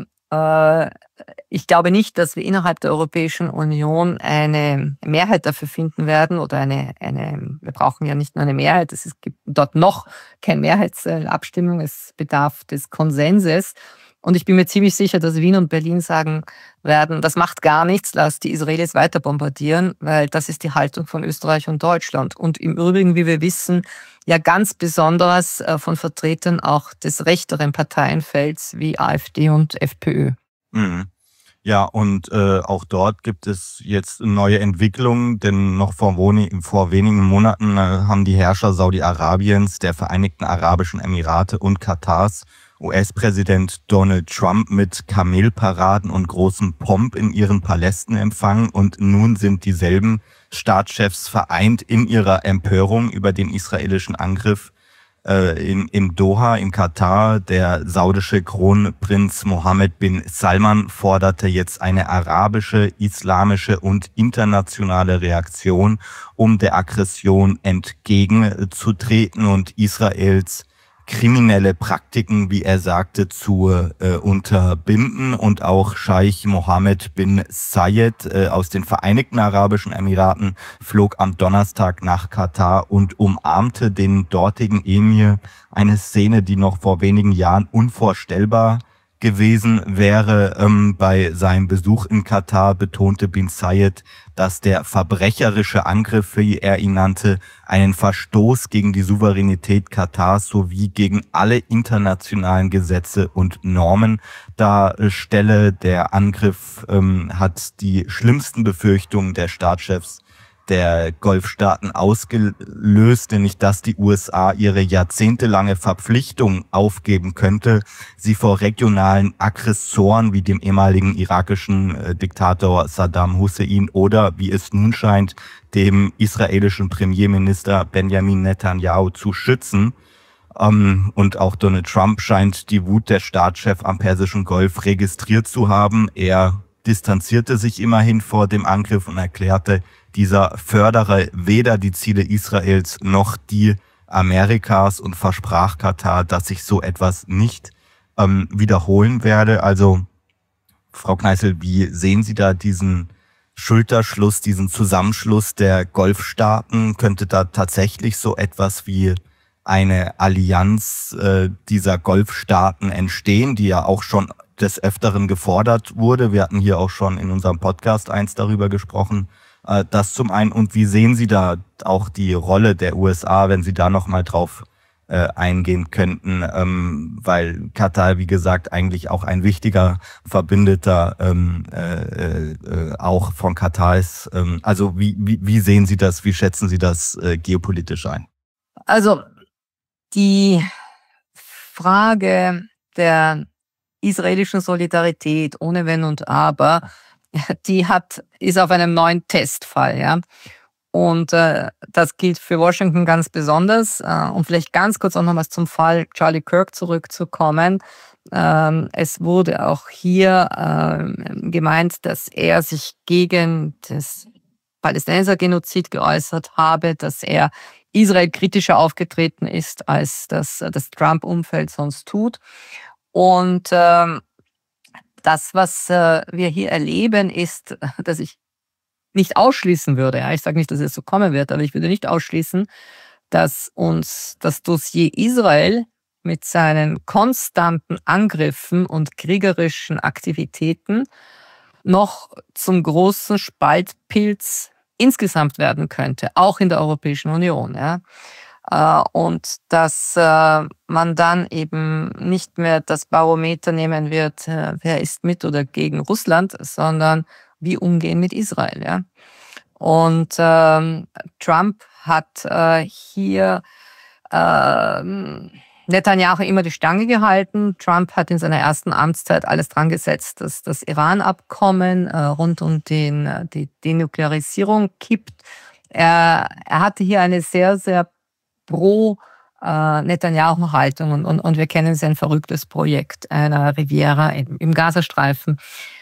ich glaube nicht, dass wir innerhalb der Europäischen Union eine Mehrheit dafür finden werden oder wir brauchen ja nicht nur eine Mehrheit, es gibt dort noch keine Mehrheitsabstimmung, es bedarf des Konsenses. Und ich bin mir ziemlich sicher, dass Wien und Berlin sagen werden, das macht gar nichts, lass die Israelis weiter bombardieren, weil das ist die Haltung von Österreich und Deutschland. Und im Übrigen, wie wir wissen, ja ganz besonders von Vertretern auch des rechteren Parteienfelds wie AfD und FPÖ. Mhm. Ja, und auch dort gibt es jetzt neue Entwicklungen, denn noch vor wenigen Monaten haben die Herrscher Saudi-Arabiens, der Vereinigten Arabischen Emirate und Katars US-Präsident Donald Trump mit Kamelparaden und großem Pomp in ihren Palästen empfangen. Und nun sind dieselben Staatschefs vereint in ihrer Empörung über den israelischen Angriff im Doha, in Katar. Der saudische Kronprinz Mohammed bin Salman forderte jetzt eine arabische, islamische und internationale Reaktion, um der Aggression entgegenzutreten und Israels kriminelle Praktiken, wie er sagte, zu unterbinden. Und auch Scheich Mohammed bin Zayed aus den Vereinigten Arabischen Emiraten flog am Donnerstag nach Katar und umarmte den dortigen Emir. Eine Szene, die noch vor wenigen Jahren unvorstellbar gewesen wäre. Bei seinem Besuch in Katar betonte bin Zayed, dass der verbrecherische Angriff, wie er ihn nannte, einen Verstoß gegen die Souveränität Katars sowie gegen alle internationalen Gesetze und Normen darstelle. Der Angriff hat die schlimmsten Befürchtungen der Staatschefs der Golfstaaten ausgelöst, nämlich dass die USA ihre jahrzehntelange Verpflichtung aufgeben könnte, sie vor regionalen Aggressoren wie dem ehemaligen irakischen Diktator Saddam Hussein oder, wie es nun scheint, dem israelischen Premierminister Benjamin Netanyahu zu schützen. Und auch Donald Trump scheint die Wut der Staatschefs am Persischen Golf registriert zu haben. Er distanzierte sich immerhin vor dem Angriff und erklärte, dieser fördere weder die Ziele Israels noch die Amerikas und versprach Katar, dass sich so etwas nicht wiederholen werde. Also, Frau Kneißl, wie sehen Sie da diesen Schulterschluss, diesen Zusammenschluss der Golfstaaten? Könnte da tatsächlich so etwas wie eine Allianz dieser Golfstaaten entstehen, die ja auch schon des Öfteren gefordert wurde? Wir hatten hier auch schon in unserem Podcast eins darüber gesprochen. Das zum einen. Und wie sehen Sie da auch die Rolle der USA, wenn Sie da nochmal drauf eingehen könnten, weil Katar, wie gesagt, eigentlich auch ein wichtiger Verbündeter auch von Katar ist. Also wie sehen Sie das, wie schätzen Sie das geopolitisch ein? Also die Frage der israelischen Solidarität ohne Wenn und Aber, ist auf einem neuen Testfall, ja. Und das gilt für Washington ganz besonders. Und vielleicht ganz kurz auch noch was zum Fall Charlie Kirk zurückzukommen. Es wurde auch hier gemeint, dass er sich gegen das Palästinenser-Genozid geäußert habe, dass er Israel kritischer aufgetreten ist, als das Trump-Umfeld sonst tut. Und das, was wir hier erleben, ist, dass ich nicht ausschließen würde. Ja, ich sage nicht, dass es so kommen wird, aber ich würde nicht ausschließen, dass uns das Dossier Israel mit seinen konstanten Angriffen und kriegerischen Aktivitäten noch zum großen Spaltpilz insgesamt werden könnte, auch in der Europäischen Union. Ja. Und dass man dann eben nicht mehr das Barometer nehmen wird, wer ist mit oder gegen Russland, sondern wie umgehen mit Israel. Ja. Und Trump hat hier Netanyahu immer die Stange gehalten. Trump hat in seiner ersten Amtszeit alles dran gesetzt, dass das Iran-Abkommen rund um die Denuklearisierung kippt. Er hatte hier eine sehr, sehr pro Netanyahu-Haltung und wir kennen sein verrücktes Projekt einer Riviera im Gazastreifen.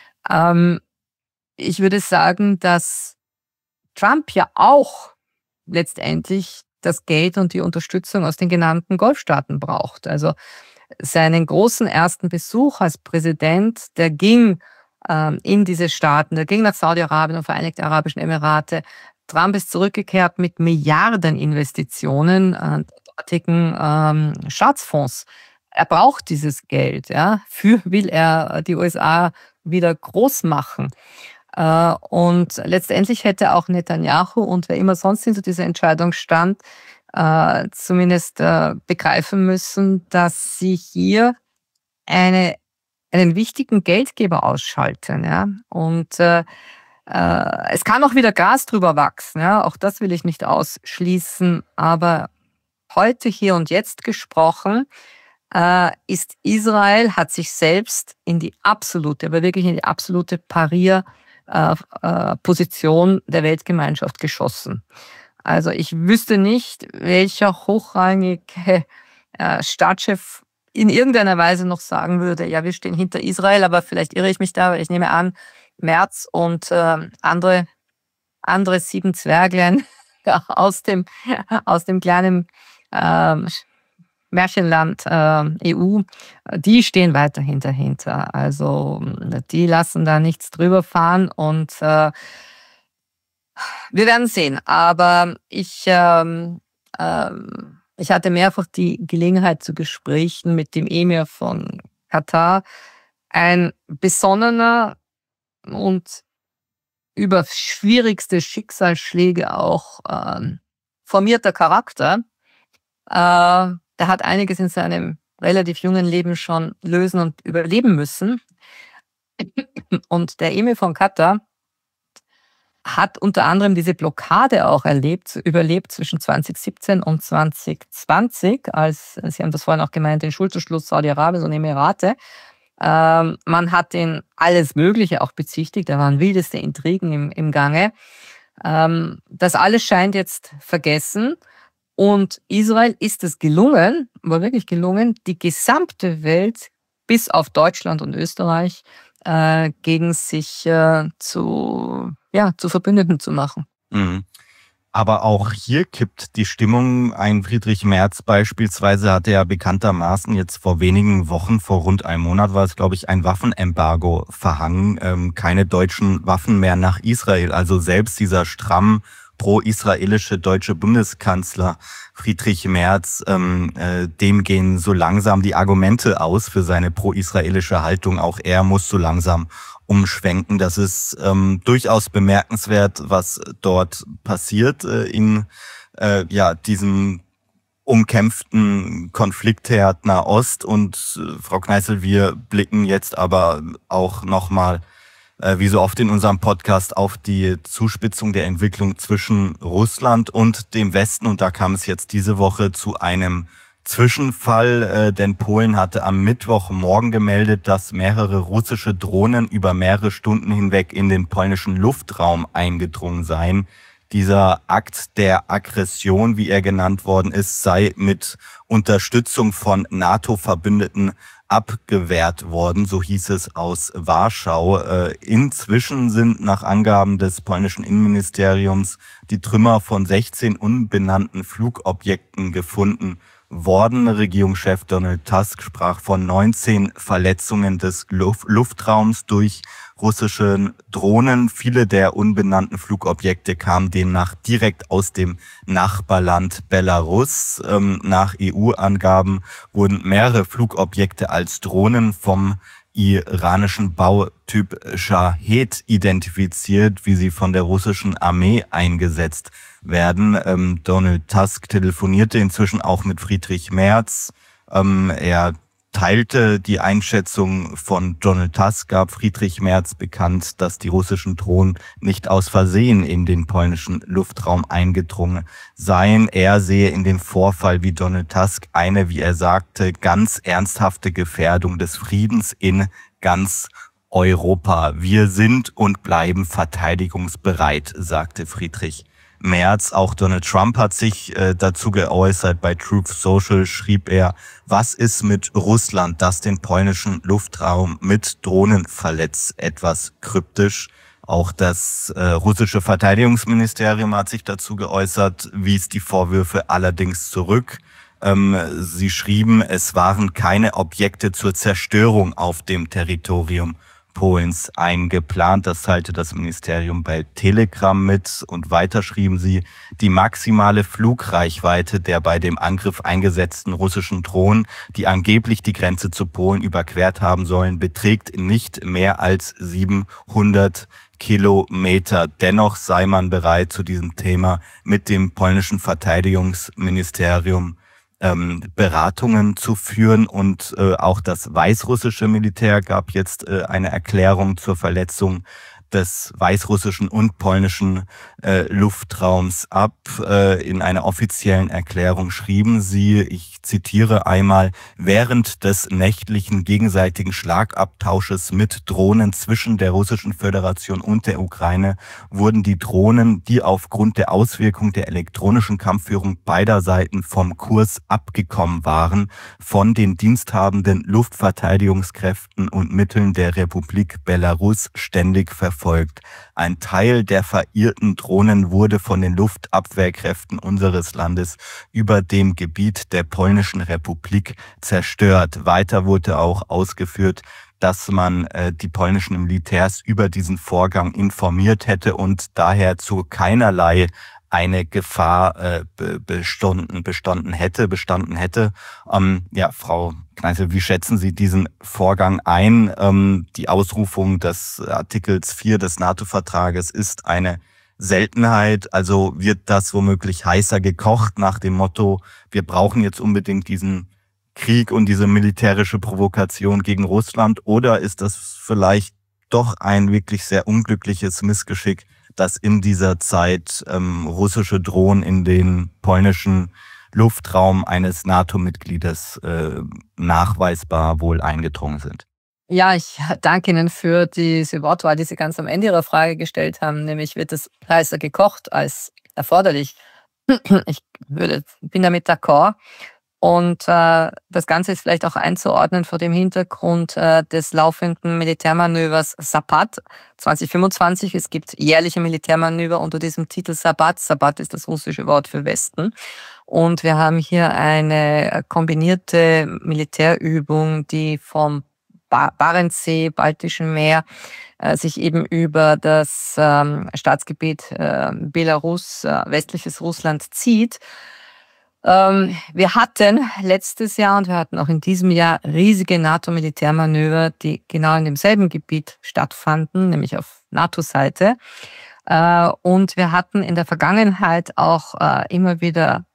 Ich würde sagen, dass Trump ja auch letztendlich das Geld und die Unterstützung aus den genannten Golfstaaten braucht. Also seinen großen ersten Besuch als Präsident, der ging in diese Staaten, der ging nach Saudi-Arabien und Vereinigte Arabischen Emirate. Trump ist zurückgekehrt mit Milliardeninvestitionen der dortigen Staatsfonds. Er braucht dieses Geld, ja, will er die USA wieder groß machen. Und letztendlich hätte auch Netanyahu und wer immer sonst hinter dieser Entscheidung stand, zumindest begreifen müssen, dass sie hier einen wichtigen Geldgeber ausschalten. Ja? Und es kann auch wieder Gras drüber wachsen. Ja? Auch das will ich nicht ausschließen. Aber heute, hier und jetzt gesprochen, ist Israel, hat sich selbst in die absolute, aber wirklich in die absolute Position der Weltgemeinschaft geschossen. Also ich wüsste nicht, welcher hochrangige Staatschef in irgendeiner Weise noch sagen würde, ja, wir stehen hinter Israel, aber vielleicht irre ich mich da, aber ich nehme an, Merz und andere 7 Zwerglein aus dem kleinen Märchenland EU, die stehen weiterhin dahinter. Also die lassen da nichts drüber fahren und wir werden sehen. Aber ich hatte mehrfach die Gelegenheit zu Gesprächen mit dem Emir von Katar. Ein besonnener und über schwierigste Schicksalsschläge auch formierter Charakter. Der hat einiges in seinem relativ jungen Leben schon lösen und überleben müssen. Und der Emir von Katar hat unter anderem diese Blockade auch überlebt zwischen 2017 und 2020, als, Sie haben das vorhin auch gemeint, den Schulterschluss Saudi-Arabien und Emirate. Man hat ihn alles Mögliche auch bezichtigt, da waren wildeste Intrigen im Gange. Das alles scheint jetzt vergessen. Und Israel ist es gelungen, war wirklich gelungen, die gesamte Welt bis auf Deutschland und Österreich gegen sich zu Verbündeten zu machen. Mhm. Aber auch hier kippt die Stimmung. Ein Friedrich Merz beispielsweise hatte ja bekanntermaßen jetzt vor wenigen Wochen, vor rund einem Monat war es, glaube ich, ein Waffenembargo verhangen. Keine deutschen Waffen mehr nach Israel. Also selbst dieser stramm pro-israelische deutsche Bundeskanzler Friedrich Merz, dem gehen so langsam die Argumente aus für seine pro-israelische Haltung. Auch er muss so langsam umschwenken. Das ist durchaus bemerkenswert, was dort passiert in diesem umkämpften Konfliktherd Nahost. Und Frau Kneißl, wir blicken jetzt aber auch nochmal wie so oft in unserem Podcast auf die Zuspitzung der Entwicklung zwischen Russland und dem Westen. Und da kam es jetzt diese Woche zu einem Zwischenfall, denn Polen hatte am Mittwochmorgen gemeldet, dass mehrere russische Drohnen über mehrere Stunden hinweg in den polnischen Luftraum eingedrungen seien. Dieser Akt der Aggression, wie er genannt worden ist, sei mit Unterstützung von NATO-Verbündeten abgewehrt worden, so hieß es aus Warschau. Inzwischen sind nach Angaben des polnischen Innenministeriums die Trümmer von 16 unbenannten Flugobjekten gefunden worden. Regierungschef Donald Tusk sprach von 19 Verletzungen des Luftraums durch russische Drohnen. Viele der unbenannten Flugobjekte kamen demnach direkt aus dem Nachbarland Belarus. Nach EU-Angaben wurden mehrere Flugobjekte als Drohnen vom iranischen Bautyp Shahed identifiziert, wie sie von der russischen Armee eingesetzt werden. Donald Tusk telefonierte inzwischen auch mit Friedrich Merz. Er teilte die Einschätzung von Donald Tusk, gab Friedrich Merz bekannt, dass die russischen Drohnen nicht aus Versehen in den polnischen Luftraum eingedrungen seien. Er sehe in dem Vorfall wie Donald Tusk eine, wie er sagte, ganz ernsthafte Gefährdung des Friedens in ganz Europa. Wir sind und bleiben verteidigungsbereit, sagte Friedrich Merz. Auch Donald Trump hat sich dazu geäußert. Bei Truth Social schrieb er, was ist mit Russland, das den polnischen Luftraum mit Drohnen verletzt? Etwas kryptisch. Auch das russische Verteidigungsministerium hat sich dazu geäußert, wies die Vorwürfe allerdings zurück. Sie schrieben, es waren keine Objekte zur Zerstörung auf dem Territorium Polens eingeplant. Das teilte das Ministerium bei Telegram mit. Und weiter schrieben sie, die maximale Flugreichweite der bei dem Angriff eingesetzten russischen Drohnen, die angeblich die Grenze zu Polen überquert haben sollen, beträgt nicht mehr als 700 Kilometer. Dennoch sei man bereit, zu diesem Thema mit dem polnischen Verteidigungsministerium Beratungen zu führen, und auch das weißrussische Militär gab jetzt eine Erklärung zur Verletzung des weißrussischen und polnischen Luftraums ab. In einer offiziellen Erklärung schrieben sie, ich zitiere einmal, während des nächtlichen gegenseitigen Schlagabtausches mit Drohnen zwischen der Russischen Föderation und der Ukraine wurden die Drohnen, die aufgrund der Auswirkung der elektronischen Kampfführung beider Seiten vom Kurs abgekommen waren, von den diensthabenden Luftverteidigungskräften und Mitteln der Republik Belarus ständig verfolgt. Ein Teil der verirrten Drohnen wurde von den Luftabwehrkräften unseres Landes über dem Gebiet der Polnischen Republik zerstört. Weiter wurde auch ausgeführt, dass man die polnischen Militärs über diesen Vorgang informiert hätte und daher zu keinerlei eine Gefahr bestanden hätte. Ja, Frau Kneißl, wie schätzen Sie diesen Vorgang ein? Die Ausrufung des Artikels 4 des NATO-Vertrages ist eine Seltenheit. Also wird das womöglich heißer gekocht nach dem Motto, wir brauchen jetzt unbedingt diesen Krieg und diese militärische Provokation gegen Russland? Oder ist das vielleicht doch ein wirklich sehr unglückliches Missgeschick, dass in dieser Zeit russische Drohnen in den polnischen Luftraum eines NATO-Mitgliedes nachweisbar wohl eingedrungen sind? Ja, ich danke Ihnen für diese Wortwahl, die Sie ganz am Ende Ihrer Frage gestellt haben, nämlich wird es heißer gekocht als erforderlich. Ich bin damit d'accord. Und das Ganze ist vielleicht auch einzuordnen vor dem Hintergrund des laufenden Militärmanövers Zapad 2025. Es gibt jährliche Militärmanöver unter diesem Titel Zapad. Zapad ist das russische Wort für Westen. Und wir haben hier eine kombinierte Militärübung, die vom Barentssee, Baltischen Meer, sich eben über das Staatsgebiet Belarus, westliches Russland zieht. Wir hatten letztes Jahr und wir hatten auch in diesem Jahr riesige NATO-Militärmanöver, die genau in demselben Gebiet stattfanden, nämlich auf NATO-Seite. Und wir hatten in der Vergangenheit auch immer wieder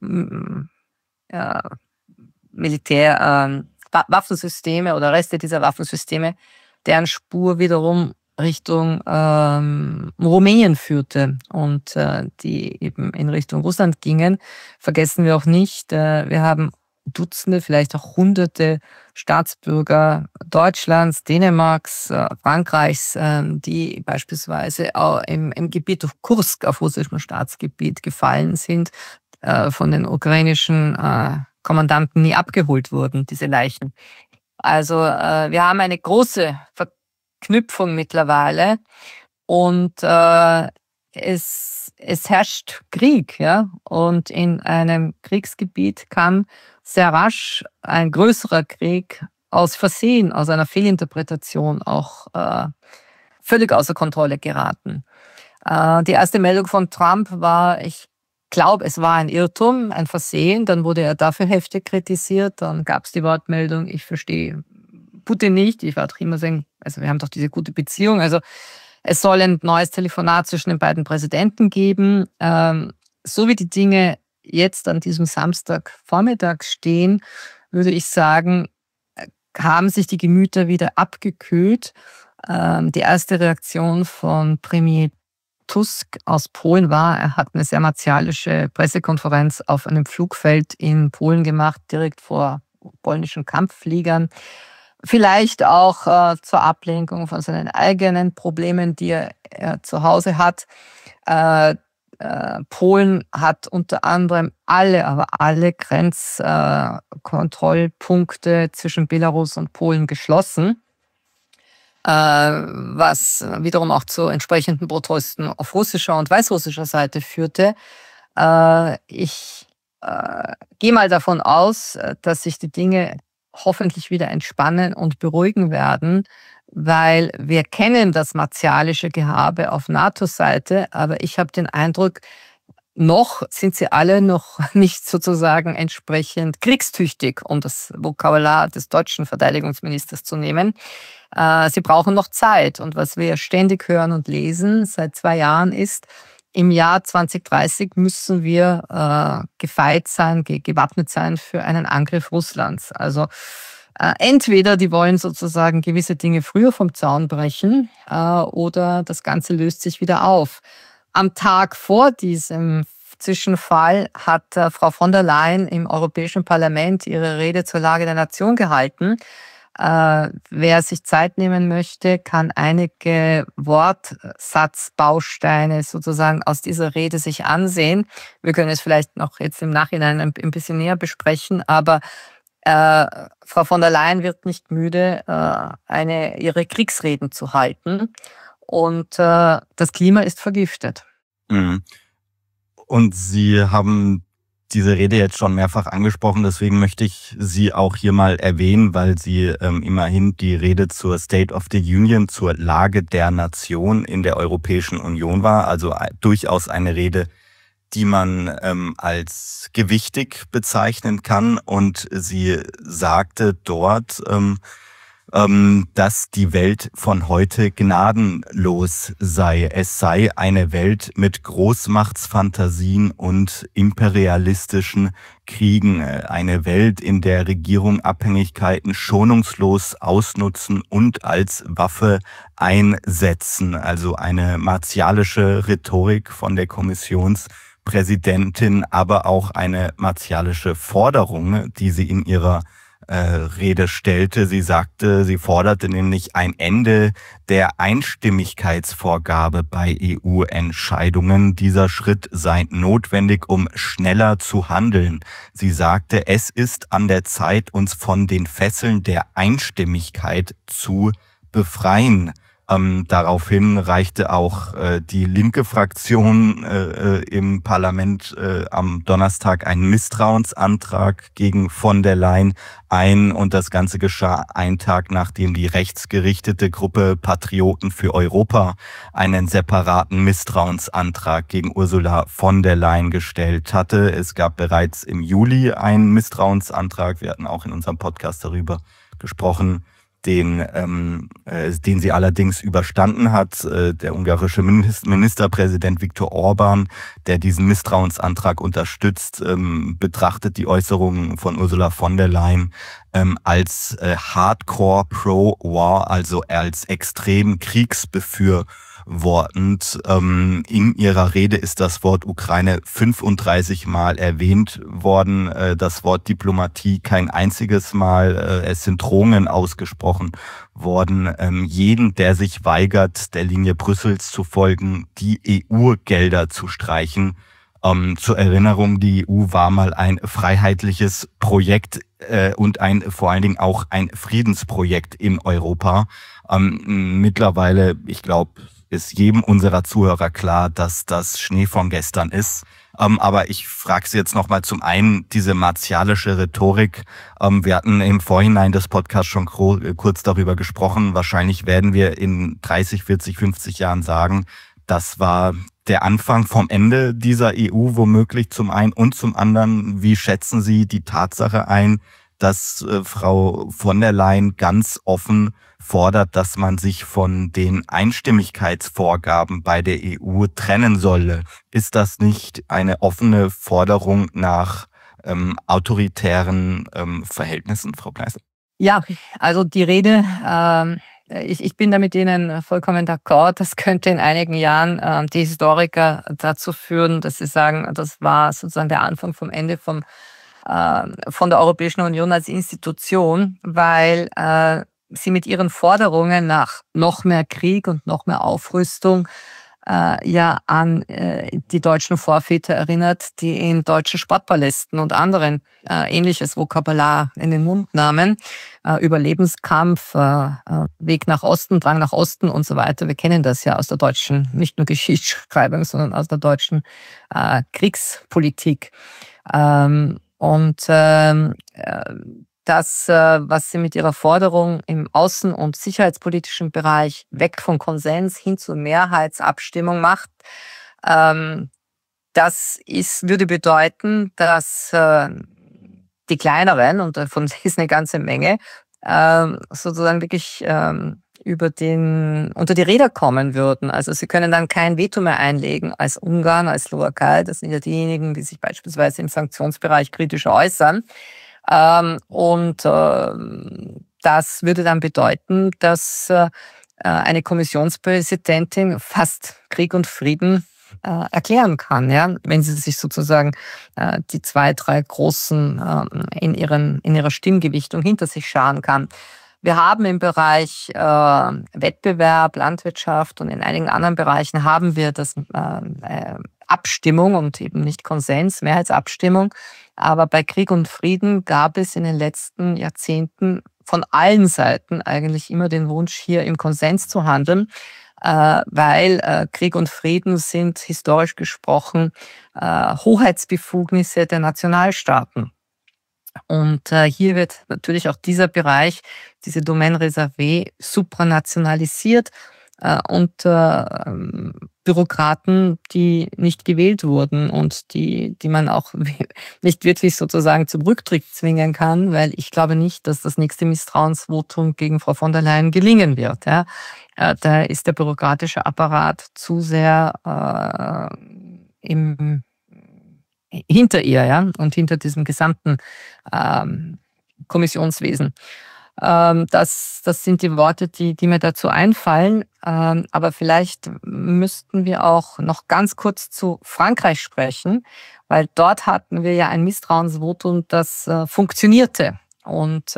Waffensysteme oder Reste dieser Waffensysteme, deren Spur wiederum Richtung Rumänien führte und die eben in Richtung Russland gingen. Vergessen wir auch nicht, wir haben Dutzende, vielleicht auch Hunderte Staatsbürger Deutschlands, Dänemarks, Frankreichs, die beispielsweise auch im Gebiet auf Kursk, auf russischem Staatsgebiet, gefallen sind, von den ukrainischen Kommandanten nie abgeholt wurden, diese Leichen. Also wir haben eine große Verknüpfung mittlerweile und es herrscht Krieg, ja, und in einem Kriegsgebiet kann sehr rasch ein größerer Krieg aus Versehen, aus einer Fehlinterpretation auch völlig außer Kontrolle geraten. Die erste Meldung von Trump war, ich glaube, es war ein Irrtum, ein Versehen, dann wurde er dafür heftig kritisiert, dann gab es die Wortmeldung, ich verstehe Putin nicht. Ich werde auch immer sagen, also wir haben doch diese gute Beziehung. Also es soll ein neues Telefonat zwischen den beiden Präsidenten geben. So wie die Dinge jetzt an diesem Samstagvormittag stehen, würde ich sagen, haben sich die Gemüter wieder abgekühlt. Die erste Reaktion von Premier Tusk aus Polen war, er hat eine sehr martialische Pressekonferenz auf einem Flugfeld in Polen gemacht, direkt vor polnischen Kampffliegern. Vielleicht auch zur Ablenkung von seinen eigenen Problemen, die er zu Hause hat. Polen hat unter anderem alle Grenzkontrollpunkte zwischen Belarus und Polen geschlossen, was wiederum auch zu entsprechenden Protesten auf russischer und weißrussischer Seite führte. Ich gehe mal davon aus, dass sich die Dinge hoffentlich wieder entspannen und beruhigen werden, weil wir kennen das martialische Gehabe auf NATO-Seite, aber ich habe den Eindruck, noch sind sie alle noch nicht sozusagen entsprechend kriegstüchtig, um das Vokabular des deutschen Verteidigungsministers zu nehmen. Sie brauchen noch Zeit. Und was wir ständig hören und lesen seit 2 Jahren ist, im Jahr 2030 müssen wir gefeit sein, gewappnet sein für einen Angriff Russlands. Also entweder die wollen sozusagen gewisse Dinge früher vom Zaun brechen oder das Ganze löst sich wieder auf. Am Tag vor diesem Zwischenfall hat Frau von der Leyen im Europäischen Parlament ihre Rede zur Lage der Nation gehalten. Wer sich Zeit nehmen möchte, kann einige Wortsatzbausteine sozusagen aus dieser Rede sich ansehen. Wir können es vielleicht noch jetzt im Nachhinein ein bisschen näher besprechen, aber Frau von der Leyen wird nicht müde, ihre Kriegsreden zu halten. Und das Klima ist vergiftet. Und Sie haben diese Rede jetzt schon mehrfach angesprochen, deswegen möchte ich sie auch hier mal erwähnen, weil sie immerhin die Rede zur State of the Union, zur Lage der Nation in der Europäischen Union war. Also durchaus eine Rede, die man als gewichtig bezeichnen kann. Und sie sagte dort, dass die Welt von heute gnadenlos sei. Es sei eine Welt mit Großmachtsfantasien und imperialistischen Kriegen. Eine Welt, in der Regierungen Abhängigkeiten schonungslos ausnutzen und als Waffe einsetzen. Also eine martialische Rhetorik von der Kommissionspräsidentin, aber auch eine martialische Forderung, die sie in ihrer Rede stellte. Sie sagte, sie forderte nämlich ein Ende der Einstimmigkeitsvorgabe bei EU-Entscheidungen. Dieser Schritt sei notwendig, um schneller zu handeln. Sie sagte, es ist an der Zeit, uns von den Fesseln der Einstimmigkeit zu befreien. Daraufhin reichte auch die linke Fraktion im Parlament am Donnerstag einen Misstrauensantrag gegen von der Leyen ein. Und das Ganze geschah einen Tag, nachdem die rechtsgerichtete Gruppe Patrioten für Europa einen separaten Misstrauensantrag gegen Ursula von der Leyen gestellt hatte. Es gab bereits im Juli einen Misstrauensantrag. Wir hatten auch in unserem Podcast darüber gesprochen, den sie allerdings überstanden hat. Der ungarische Ministerpräsident Viktor Orbán, der diesen Misstrauensantrag unterstützt, betrachtet die Äußerungen von Ursula von der Leyen als Hardcore Pro-War, also als extrem kriegsbefürwortend. In ihrer Rede ist das Wort Ukraine 35 Mal erwähnt worden, das Wort Diplomatie kein einziges Mal. Es sind Drohungen ausgesprochen worden, jeden, der sich weigert, der Linie Brüssels zu folgen, die EU-Gelder zu streichen. Zur Erinnerung, die EU war mal ein freiheitliches Projekt und vor allen Dingen auch ein Friedensprojekt in Europa. Mittlerweile, ich glaube, ist jedem unserer Zuhörer klar, dass das Schnee von gestern ist. Aber ich frage Sie jetzt nochmal zum einen, diese martialische Rhetorik. Wir hatten im Vorhinein des Podcasts schon kurz darüber gesprochen. Wahrscheinlich werden wir in 30, 40, 50 Jahren sagen, das war der Anfang vom Ende dieser EU womöglich zum einen und zum anderen. Wie schätzen Sie die Tatsache ein, dass Frau von der Leyen ganz offen fordert, dass man sich von den Einstimmigkeitsvorgaben bei der EU trennen solle. Ist das nicht eine offene Forderung nach autoritären Verhältnissen, Frau Kneißl? Ja, also die Rede, ich bin da mit Ihnen vollkommen d'accord. Das könnte in einigen Jahren die Historiker dazu führen, dass sie sagen, das war sozusagen der Anfang vom Ende von der Europäischen Union als Institution, weil sie mit ihren Forderungen nach noch mehr Krieg und noch mehr Aufrüstung ja an die deutschen Vorväter erinnert, die in deutschen Sportpalästen und anderen ähnliches Vokabular in den Mund nahmen. Überlebenskampf, Weg nach Osten, Drang nach Osten und so weiter. Wir kennen das ja aus der deutschen, nicht nur Geschichtsschreibung, sondern aus der deutschen Kriegspolitik. Das, was sie mit ihrer Forderung im außen- und sicherheitspolitischen Bereich weg von Konsens hin zur Mehrheitsabstimmung macht, das würde bedeuten, dass die kleineren, und davon ist eine ganze Menge, sozusagen wirklich unter die Räder kommen würden. Also sie können dann kein Veto mehr einlegen als Ungarn, als Slowakei. Das sind ja diejenigen, die sich beispielsweise im Sanktionsbereich kritisch äußern. Das würde dann bedeuten, dass eine Kommissionspräsidentin fast Krieg und Frieden erklären kann, ja, wenn sie sich sozusagen die 2, 3 Großen in ihrer Stimmgewichtung hinter sich scharen kann. Wir haben im Bereich Wettbewerb, Landwirtschaft und in einigen anderen Bereichen haben wir das Abstimmung und eben nicht Konsens, Mehrheitsabstimmung. Aber bei Krieg und Frieden gab es in den letzten Jahrzehnten von allen Seiten eigentlich immer den Wunsch, hier im Konsens zu handeln, weil Krieg und Frieden sind historisch gesprochen Hoheitsbefugnisse der Nationalstaaten. Und hier wird natürlich auch dieser Bereich, diese Domaine réservée, supranationalisiert unter Bürokraten, die nicht gewählt wurden und die man auch nicht wirklich sozusagen zum Rücktritt zwingen kann, weil ich glaube nicht, dass das nächste Misstrauensvotum gegen Frau von der Leyen gelingen wird. Ja. Da ist der bürokratische Apparat zu sehr hinter ihr, ja, und hinter diesem gesamten Kommissionswesen. Das sind die Worte, die mir dazu einfallen. Aber vielleicht müssten wir auch noch ganz kurz zu Frankreich sprechen, weil dort hatten wir ja ein Misstrauensvotum, das funktionierte. Und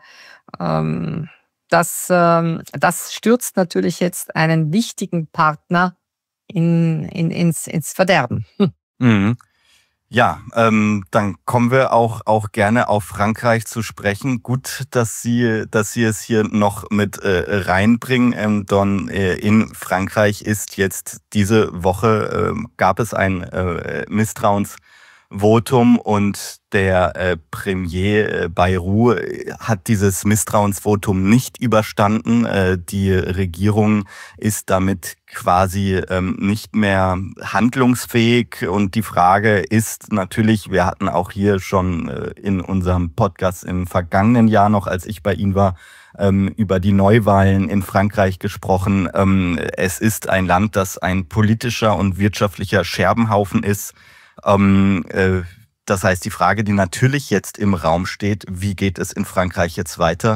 das stürzt natürlich jetzt einen wichtigen Partner ins Verderben. Mhm. Ja, dann kommen wir auch gerne auf Frankreich zu sprechen. Gut, dass Sie es hier noch mit reinbringen. Don, in Frankreich ist jetzt diese Woche, gab es ein Misstrauensvotum und der Premier Bayrou hat dieses Misstrauensvotum nicht überstanden. Die Regierung ist damit quasi nicht mehr handlungsfähig und die Frage ist natürlich, wir hatten auch hier schon in unserem Podcast im vergangenen Jahr noch, als ich bei Ihnen war, über die Neuwahlen in Frankreich gesprochen. Es ist ein Land, das ein politischer und wirtschaftlicher Scherbenhaufen ist. Das heißt, die Frage, die natürlich jetzt im Raum steht, wie geht es in Frankreich jetzt weiter?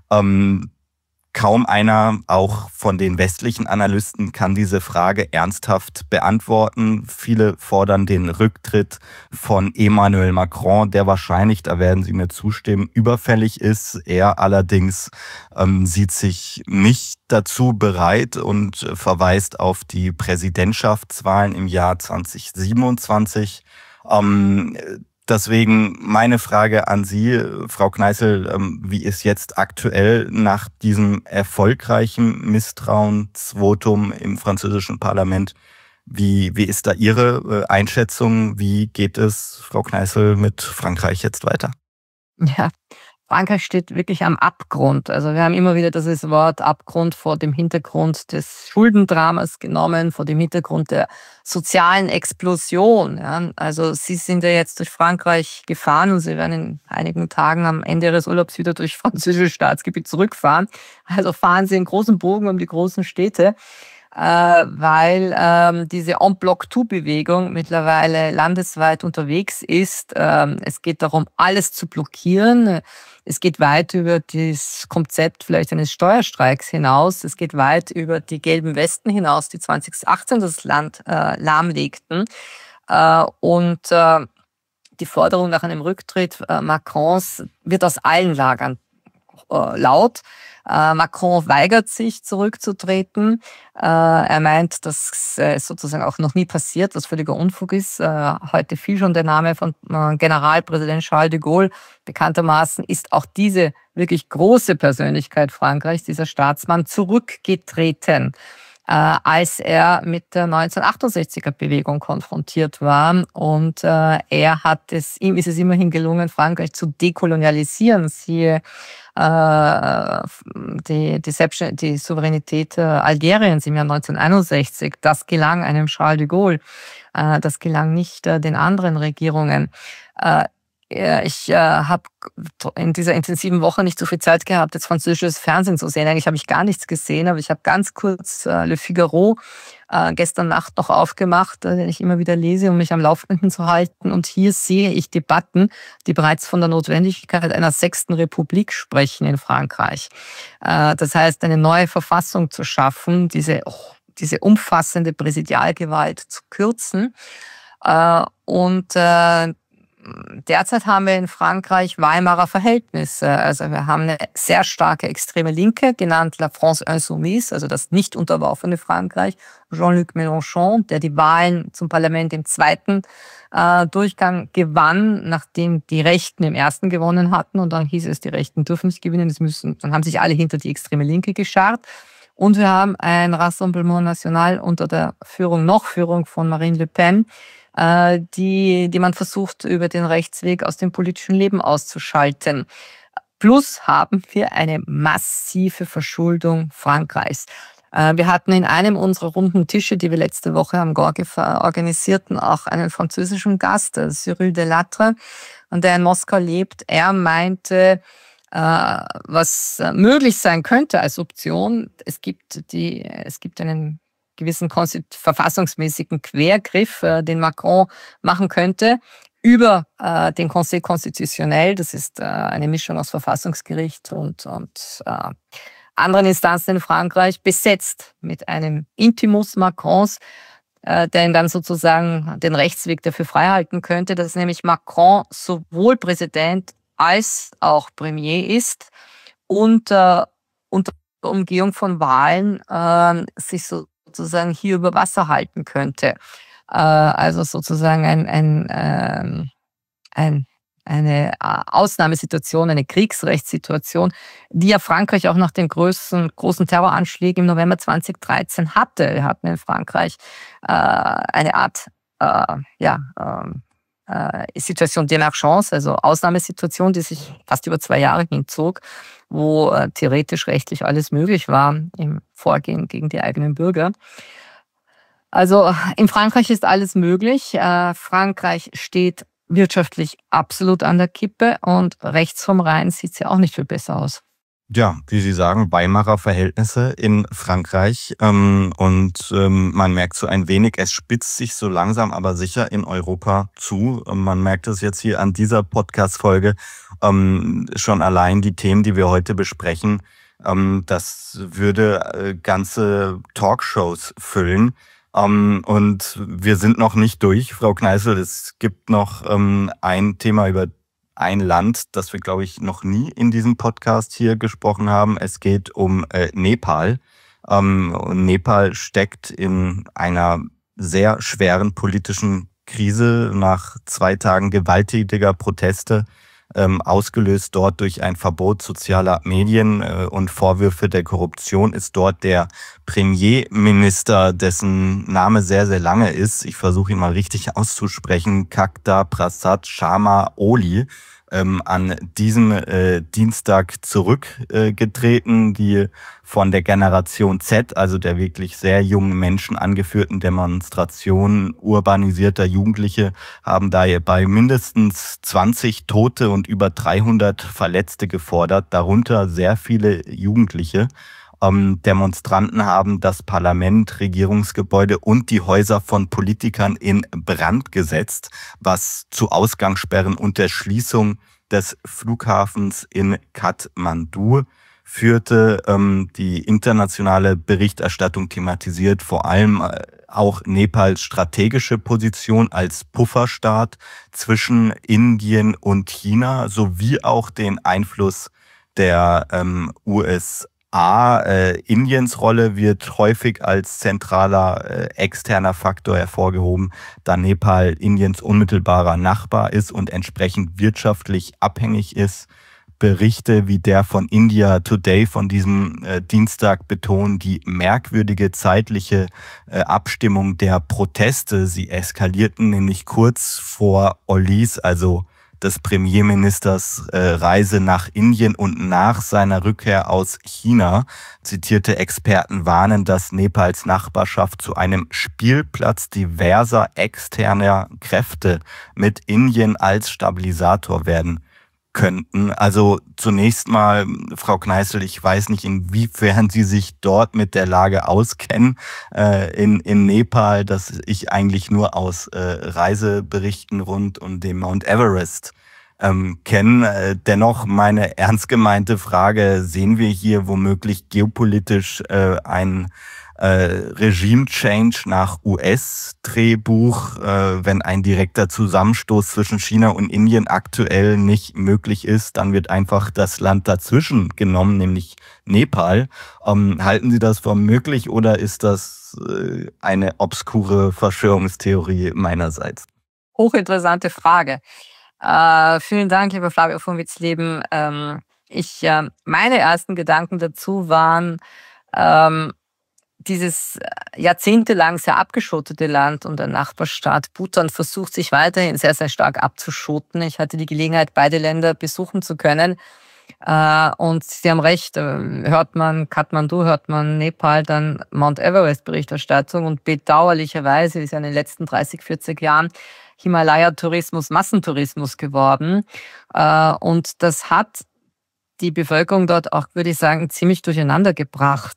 Kaum einer, auch von den westlichen Analysten, kann diese Frage ernsthaft beantworten. Viele fordern den Rücktritt von Emmanuel Macron, der wahrscheinlich, da werden Sie mir zustimmen, überfällig ist. Er allerdings sieht sich nicht dazu bereit und verweist auf die Präsidentschaftswahlen im Jahr 2027. Deswegen meine Frage an Sie, Frau Kneißl, wie ist jetzt aktuell nach diesem erfolgreichen Misstrauensvotum im französischen Parlament, wie ist da Ihre Einschätzung? Wie geht es, Frau Kneißl, mit Frankreich jetzt weiter? Ja, Frankreich steht wirklich am Abgrund. Also wir haben immer wieder dieses Wort Abgrund vor dem Hintergrund des Schuldendramas genommen, vor dem Hintergrund der sozialen Explosion. Ja. Also Sie sind ja jetzt durch Frankreich gefahren und Sie werden in einigen Tagen am Ende Ihres Urlaubs wieder durch französisches Staatsgebiet zurückfahren. Also fahren Sie in großen Bogen um die großen Städte, weil diese En-Bloc-Tout-Bewegung mittlerweile landesweit unterwegs ist. Es geht darum, alles zu blockieren. Es geht weit über das Konzept vielleicht eines Steuerstreiks hinaus. Es geht weit über die gelben Westen hinaus, die 2018 das Land lahmlegten. Und die Forderung nach einem Rücktritt Macrons wird aus allen Lagern laut. Macron weigert sich, zurückzutreten. Er meint, dass es sozusagen auch noch nie passiert, was völliger Unfug ist. Heute fiel schon der Name von Generalpräsident Charles de Gaulle. Bekanntermaßen ist auch diese wirklich große Persönlichkeit Frankreichs, dieser Staatsmann, zurückgetreten, als er mit der 1968er-Bewegung konfrontiert war. Und ihm ist es immerhin gelungen, Frankreich zu dekolonialisieren. Siehe die Souveränität Algeriens im Jahr 1961. Das gelang einem Charles de Gaulle. Das gelang nicht den anderen Regierungen. Ich habe in dieser intensiven Woche nicht so viel Zeit gehabt, jetzt französisches Fernsehen zu sehen. Eigentlich habe ich gar nichts gesehen, aber ich habe ganz kurz Le Figaro gestern Nacht noch aufgemacht, den ich immer wieder lese, um mich am Laufenden zu halten. Und hier sehe ich Debatten, die bereits von der Notwendigkeit einer 6. Republik sprechen in Frankreich. Das heißt, eine neue Verfassung zu schaffen, diese umfassende Präsidialgewalt zu kürzen. Derzeit haben wir in Frankreich Weimarer Verhältnisse. Also wir haben eine sehr starke extreme Linke, genannt La France Insoumise, also das nicht unterworfene Frankreich. Jean-Luc Mélenchon, der die Wahlen zum Parlament im 2. Durchgang gewann, nachdem die Rechten im 1. gewonnen hatten. Und dann hieß es, die Rechten dürfen nicht gewinnen, dann haben sich alle hinter die extreme Linke geschart. Und wir haben ein Rassemblement National unter der Führung von Marine Le Pen, die man versucht, über den Rechtsweg aus dem politischen Leben auszuschalten. Plus haben wir eine massive Verschuldung Frankreichs. Wir hatten in einem unserer runden Tische, die wir letzte Woche am Gorge organisierten, auch einen französischen Gast, Cyril Delattre, der in Moskau lebt. Er meinte, was möglich sein könnte als Option, es gibt einen gewissen verfassungsmäßigen Quergriff, den Macron machen könnte, über den Conseil constitutionnel. Das ist eine Mischung aus Verfassungsgericht und anderen Instanzen in Frankreich, besetzt mit einem Intimus Macrons, der ihn dann sozusagen den Rechtsweg dafür freihalten könnte, dass nämlich Macron sowohl Präsident als auch Premier ist und unter Umgehung von Wahlen sich sozusagen hier über Wasser halten könnte. Also sozusagen eine Ausnahmesituation, eine Kriegsrechtssituation, die ja Frankreich auch nach den großen Terroranschlägen im November 2013 hatte. Wir hatten in Frankreich eine Art Situation d'Emergence, also Ausnahmesituation, die sich fast über 2 Jahre hinzog, wo theoretisch rechtlich alles möglich war im Vorgehen gegen die eigenen Bürger. Also in Frankreich ist alles möglich. Frankreich steht wirtschaftlich absolut an der Kippe und rechts vom Rhein sieht es ja auch nicht viel besser aus. Ja, wie Sie sagen, Weimarer Verhältnisse in Frankreich und man merkt so ein wenig, es spitzt sich so langsam aber sicher in Europa zu. Man merkt es jetzt hier an dieser Podcast-Folge schon allein die Themen, die wir heute besprechen, das würde ganze Talkshows füllen. Und wir sind noch nicht durch, Frau Kneißl. Es gibt noch ein Thema über ein Land, das wir, glaube ich, noch nie in diesem Podcast hier gesprochen haben. Es geht um Nepal. Nepal steckt in einer sehr schweren politischen Krise nach 2 Tagen gewalttätiger Proteste, ausgelöst dort durch ein Verbot sozialer Medien und Vorwürfe der Korruption, ist dort der Premierminister, dessen Name sehr, sehr lange ist. Ich versuche ihn mal richtig auszusprechen. Khadga Prasad Sharma Oli. an diesem Dienstag zurückgetreten. Die von der Generation Z, also der wirklich sehr jungen Menschen angeführten Demonstrationen urbanisierter Jugendliche, haben dabei mindestens 20 Tote und über 300 Verletzte gefordert, darunter sehr viele Jugendliche. Demonstranten haben das Parlament, Regierungsgebäude und die Häuser von Politikern in Brand gesetzt, was zu Ausgangssperren und der Schließung des Flughafens in Kathmandu führte. Die internationale Berichterstattung thematisiert vor allem auch Nepals strategische Position als Pufferstaat zwischen Indien und China sowie auch den Einfluss der USA. Indiens Rolle wird häufig als zentraler externer Faktor hervorgehoben, da Nepal Indiens unmittelbarer Nachbar ist und entsprechend wirtschaftlich abhängig ist. Berichte wie der von India Today von diesem Dienstag betonen die merkwürdige zeitliche Abstimmung der Proteste. Sie eskalierten nämlich kurz vor Ollis, also des Premierministers Reise nach Indien und nach seiner Rückkehr aus China. Zitierte Experten warnen, dass Nepals Nachbarschaft zu einem Spielplatz diverser externer Kräfte mit Indien als Stabilisator werden könnten. Also zunächst mal, Frau Kneißl, ich weiß nicht, inwiefern Sie sich dort mit der Lage auskennen in Nepal, dass ich eigentlich nur aus Reiseberichten rund um den Mount Everest kenne. Dennoch meine ernst gemeinte Frage, sehen wir hier womöglich geopolitisch ein Regime-Change nach US-Drehbuch, wenn ein direkter Zusammenstoß zwischen China und Indien aktuell nicht möglich ist, dann wird einfach das Land dazwischen genommen, nämlich Nepal. Halten Sie das für möglich oder ist das eine obskure Verschwörungstheorie meinerseits? Hochinteressante Frage. Vielen Dank, lieber Flavio von Witzleben. Meine ersten Gedanken dazu waren, dieses jahrzehntelang sehr abgeschottete Land und der Nachbarstaat Bhutan versucht sich weiterhin sehr, sehr stark abzuschotten. Ich hatte die Gelegenheit, beide Länder besuchen zu können. Und Sie haben recht, hört man Kathmandu, hört man Nepal, dann Mount Everest-Berichterstattung. Und bedauerlicherweise ist ja in den letzten 30, 40 Jahren Himalaya-Tourismus Massentourismus geworden. Und das hat die Bevölkerung dort auch, würde ich sagen, ziemlich durcheinander gebracht.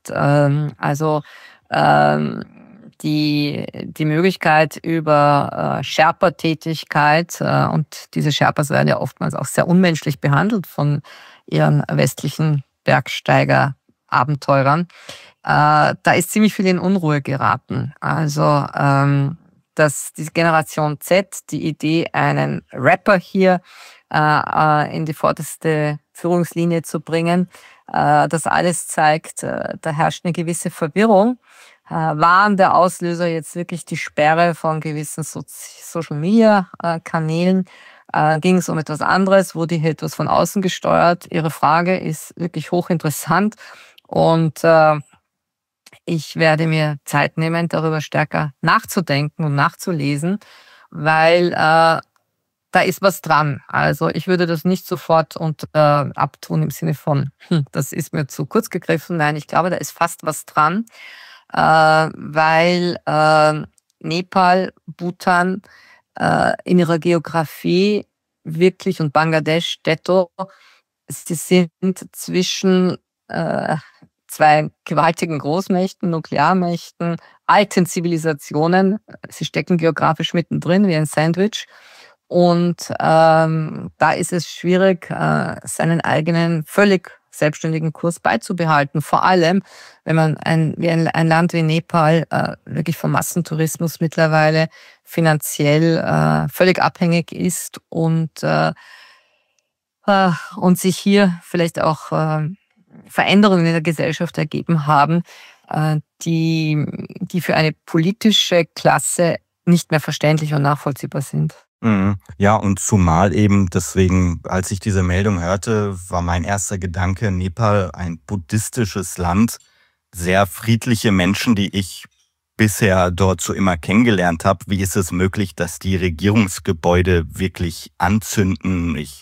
Die Möglichkeit über Sherpa-Tätigkeit, und diese Sherpas werden ja oftmals auch sehr unmenschlich behandelt von ihren westlichen Bergsteiger-Abenteurern, da ist ziemlich viel in Unruhe geraten. Also dass die Generation Z die Idee, einen Rapper hier in die vorderste Führungslinie zu bringen, das alles zeigt, da herrscht eine gewisse Verwirrung. Waren der Auslöser jetzt wirklich die Sperre von gewissen Social-Media-Kanälen? Ging es um etwas anderes? Wurde hier etwas von außen gesteuert? Ihre Frage ist wirklich hochinteressant und ich werde mir Zeit nehmen, darüber stärker nachzudenken und nachzulesen, weil da ist was dran. Also ich würde das nicht sofort abtun im Sinne von, das ist mir zu kurz gegriffen. Nein, ich glaube, da ist fast was dran, weil Nepal, Bhutan in ihrer Geografie wirklich und Bangladesch, Detto, sie sind zwischen zwei gewaltigen Großmächten, Nuklearmächten, alten Zivilisationen. Sie stecken geografisch mittendrin wie ein Sandwich. Und da ist es schwierig, seinen eigenen völlig selbstständigen Kurs beizubehalten. Vor allem, wenn man ein Land wie Nepal wirklich vom Massentourismus mittlerweile finanziell völlig abhängig ist und sich hier vielleicht auch Veränderungen in der Gesellschaft ergeben haben, die für eine politische Klasse nicht mehr verständlich und nachvollziehbar sind. Ja, und zumal eben deswegen, als ich diese Meldung hörte, war mein erster Gedanke, Nepal, ein buddhistisches Land, sehr friedliche Menschen, die ich bisher dort so immer kennengelernt habe. Wie ist es möglich, dass die Regierungsgebäude wirklich anzünden? Ich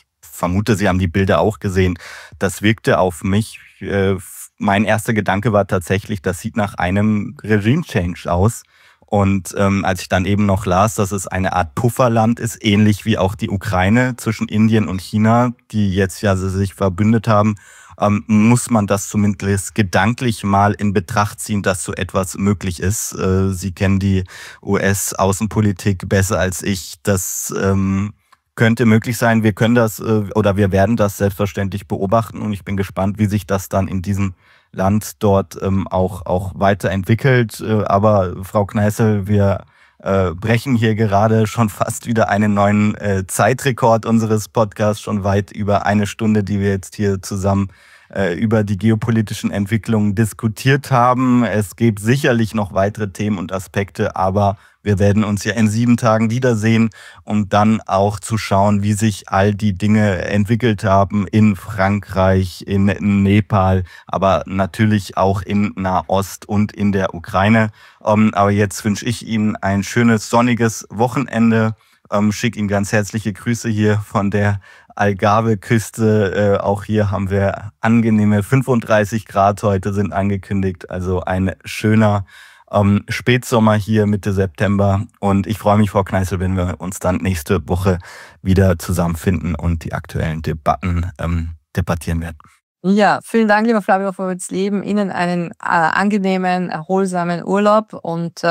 vermute, Sie haben die Bilder auch gesehen. Das wirkte auf mich. Mein erster Gedanke war tatsächlich, das sieht nach einem Regime-Change aus. Und als ich dann eben noch las, dass es eine Art Pufferland ist, ähnlich wie auch die Ukraine zwischen Indien und China, die jetzt ja sich verbündet haben, muss man das zumindest gedanklich mal in Betracht ziehen, dass so etwas möglich ist. Sie kennen die US-Außenpolitik besser als ich. Das könnte möglich sein. Wir können das oder wir werden das selbstverständlich beobachten und ich bin gespannt, wie sich das dann in diesem Land dort auch weiterentwickelt. Aber Frau Kneißl, wir brechen hier gerade schon fast wieder einen neuen Zeitrekord unseres Podcasts, schon weit über eine Stunde, die wir jetzt hier zusammen über die geopolitischen Entwicklungen diskutiert haben. Es gibt sicherlich noch weitere Themen und Aspekte, aber wir werden uns ja in 7 Tagen wiedersehen, um dann auch zu schauen, wie sich all die Dinge entwickelt haben in Frankreich, in Nepal, aber natürlich auch in Nahost und in der Ukraine. Aber jetzt wünsche ich Ihnen ein schönes, sonniges Wochenende. Schicke Ihnen ganz herzliche Grüße hier von der Algarve-Küste. Auch hier haben wir angenehme 35 Grad heute sind angekündigt. Also ein schöner Spätsommer hier Mitte September. Und ich freue mich, Frau Kneißl, wenn wir uns dann nächste Woche wieder zusammenfinden und die aktuellen Debatten debattieren werden. Ja, vielen Dank, lieber Flavio Vorwärtsleben. Ihnen einen angenehmen, erholsamen Urlaub und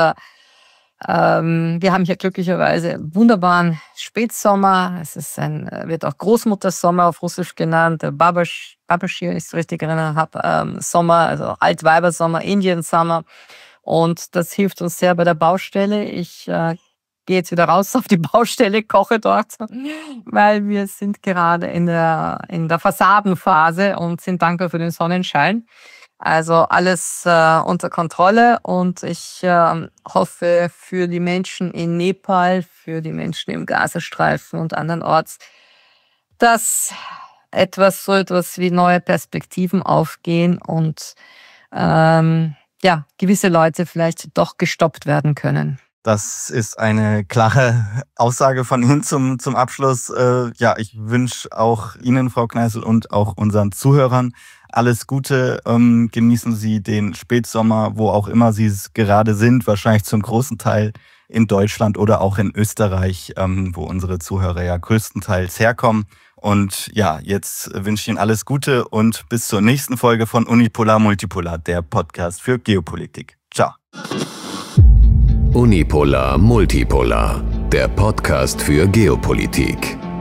wir haben hier glücklicherweise einen wunderbaren Spätsommer. Es ist wird auch Großmuttersommer auf Russisch genannt. Babashir, wenn ich es richtig erinnere habe, Sommer, also Altweibersommer, Indiensommer. Und das hilft uns sehr bei der Baustelle. Ich gehe jetzt wieder raus auf die Baustelle, koche dort, weil wir sind gerade in der Fassadenphase und sind dankbar für den Sonnenschein. Also alles unter Kontrolle und ich hoffe für die Menschen in Nepal, für die Menschen im Gazastreifen und andernorts, dass so etwas wie neue Perspektiven aufgehen und gewisse Leute vielleicht doch gestoppt werden können. Das ist eine klare Aussage von Ihnen zum Abschluss. Ich wünsche auch Ihnen, Frau Kneißl, und auch unseren Zuhörern alles Gute. Genießen Sie den Spätsommer, wo auch immer Sie es gerade sind, wahrscheinlich zum großen Teil in Deutschland oder auch in Österreich, wo unsere Zuhörer ja größtenteils herkommen. Und ja, jetzt wünsche ich Ihnen alles Gute und bis zur nächsten Folge von Unipolar Multipolar, der Podcast für Geopolitik. Ciao. Unipolar Multipolar, der Podcast für Geopolitik.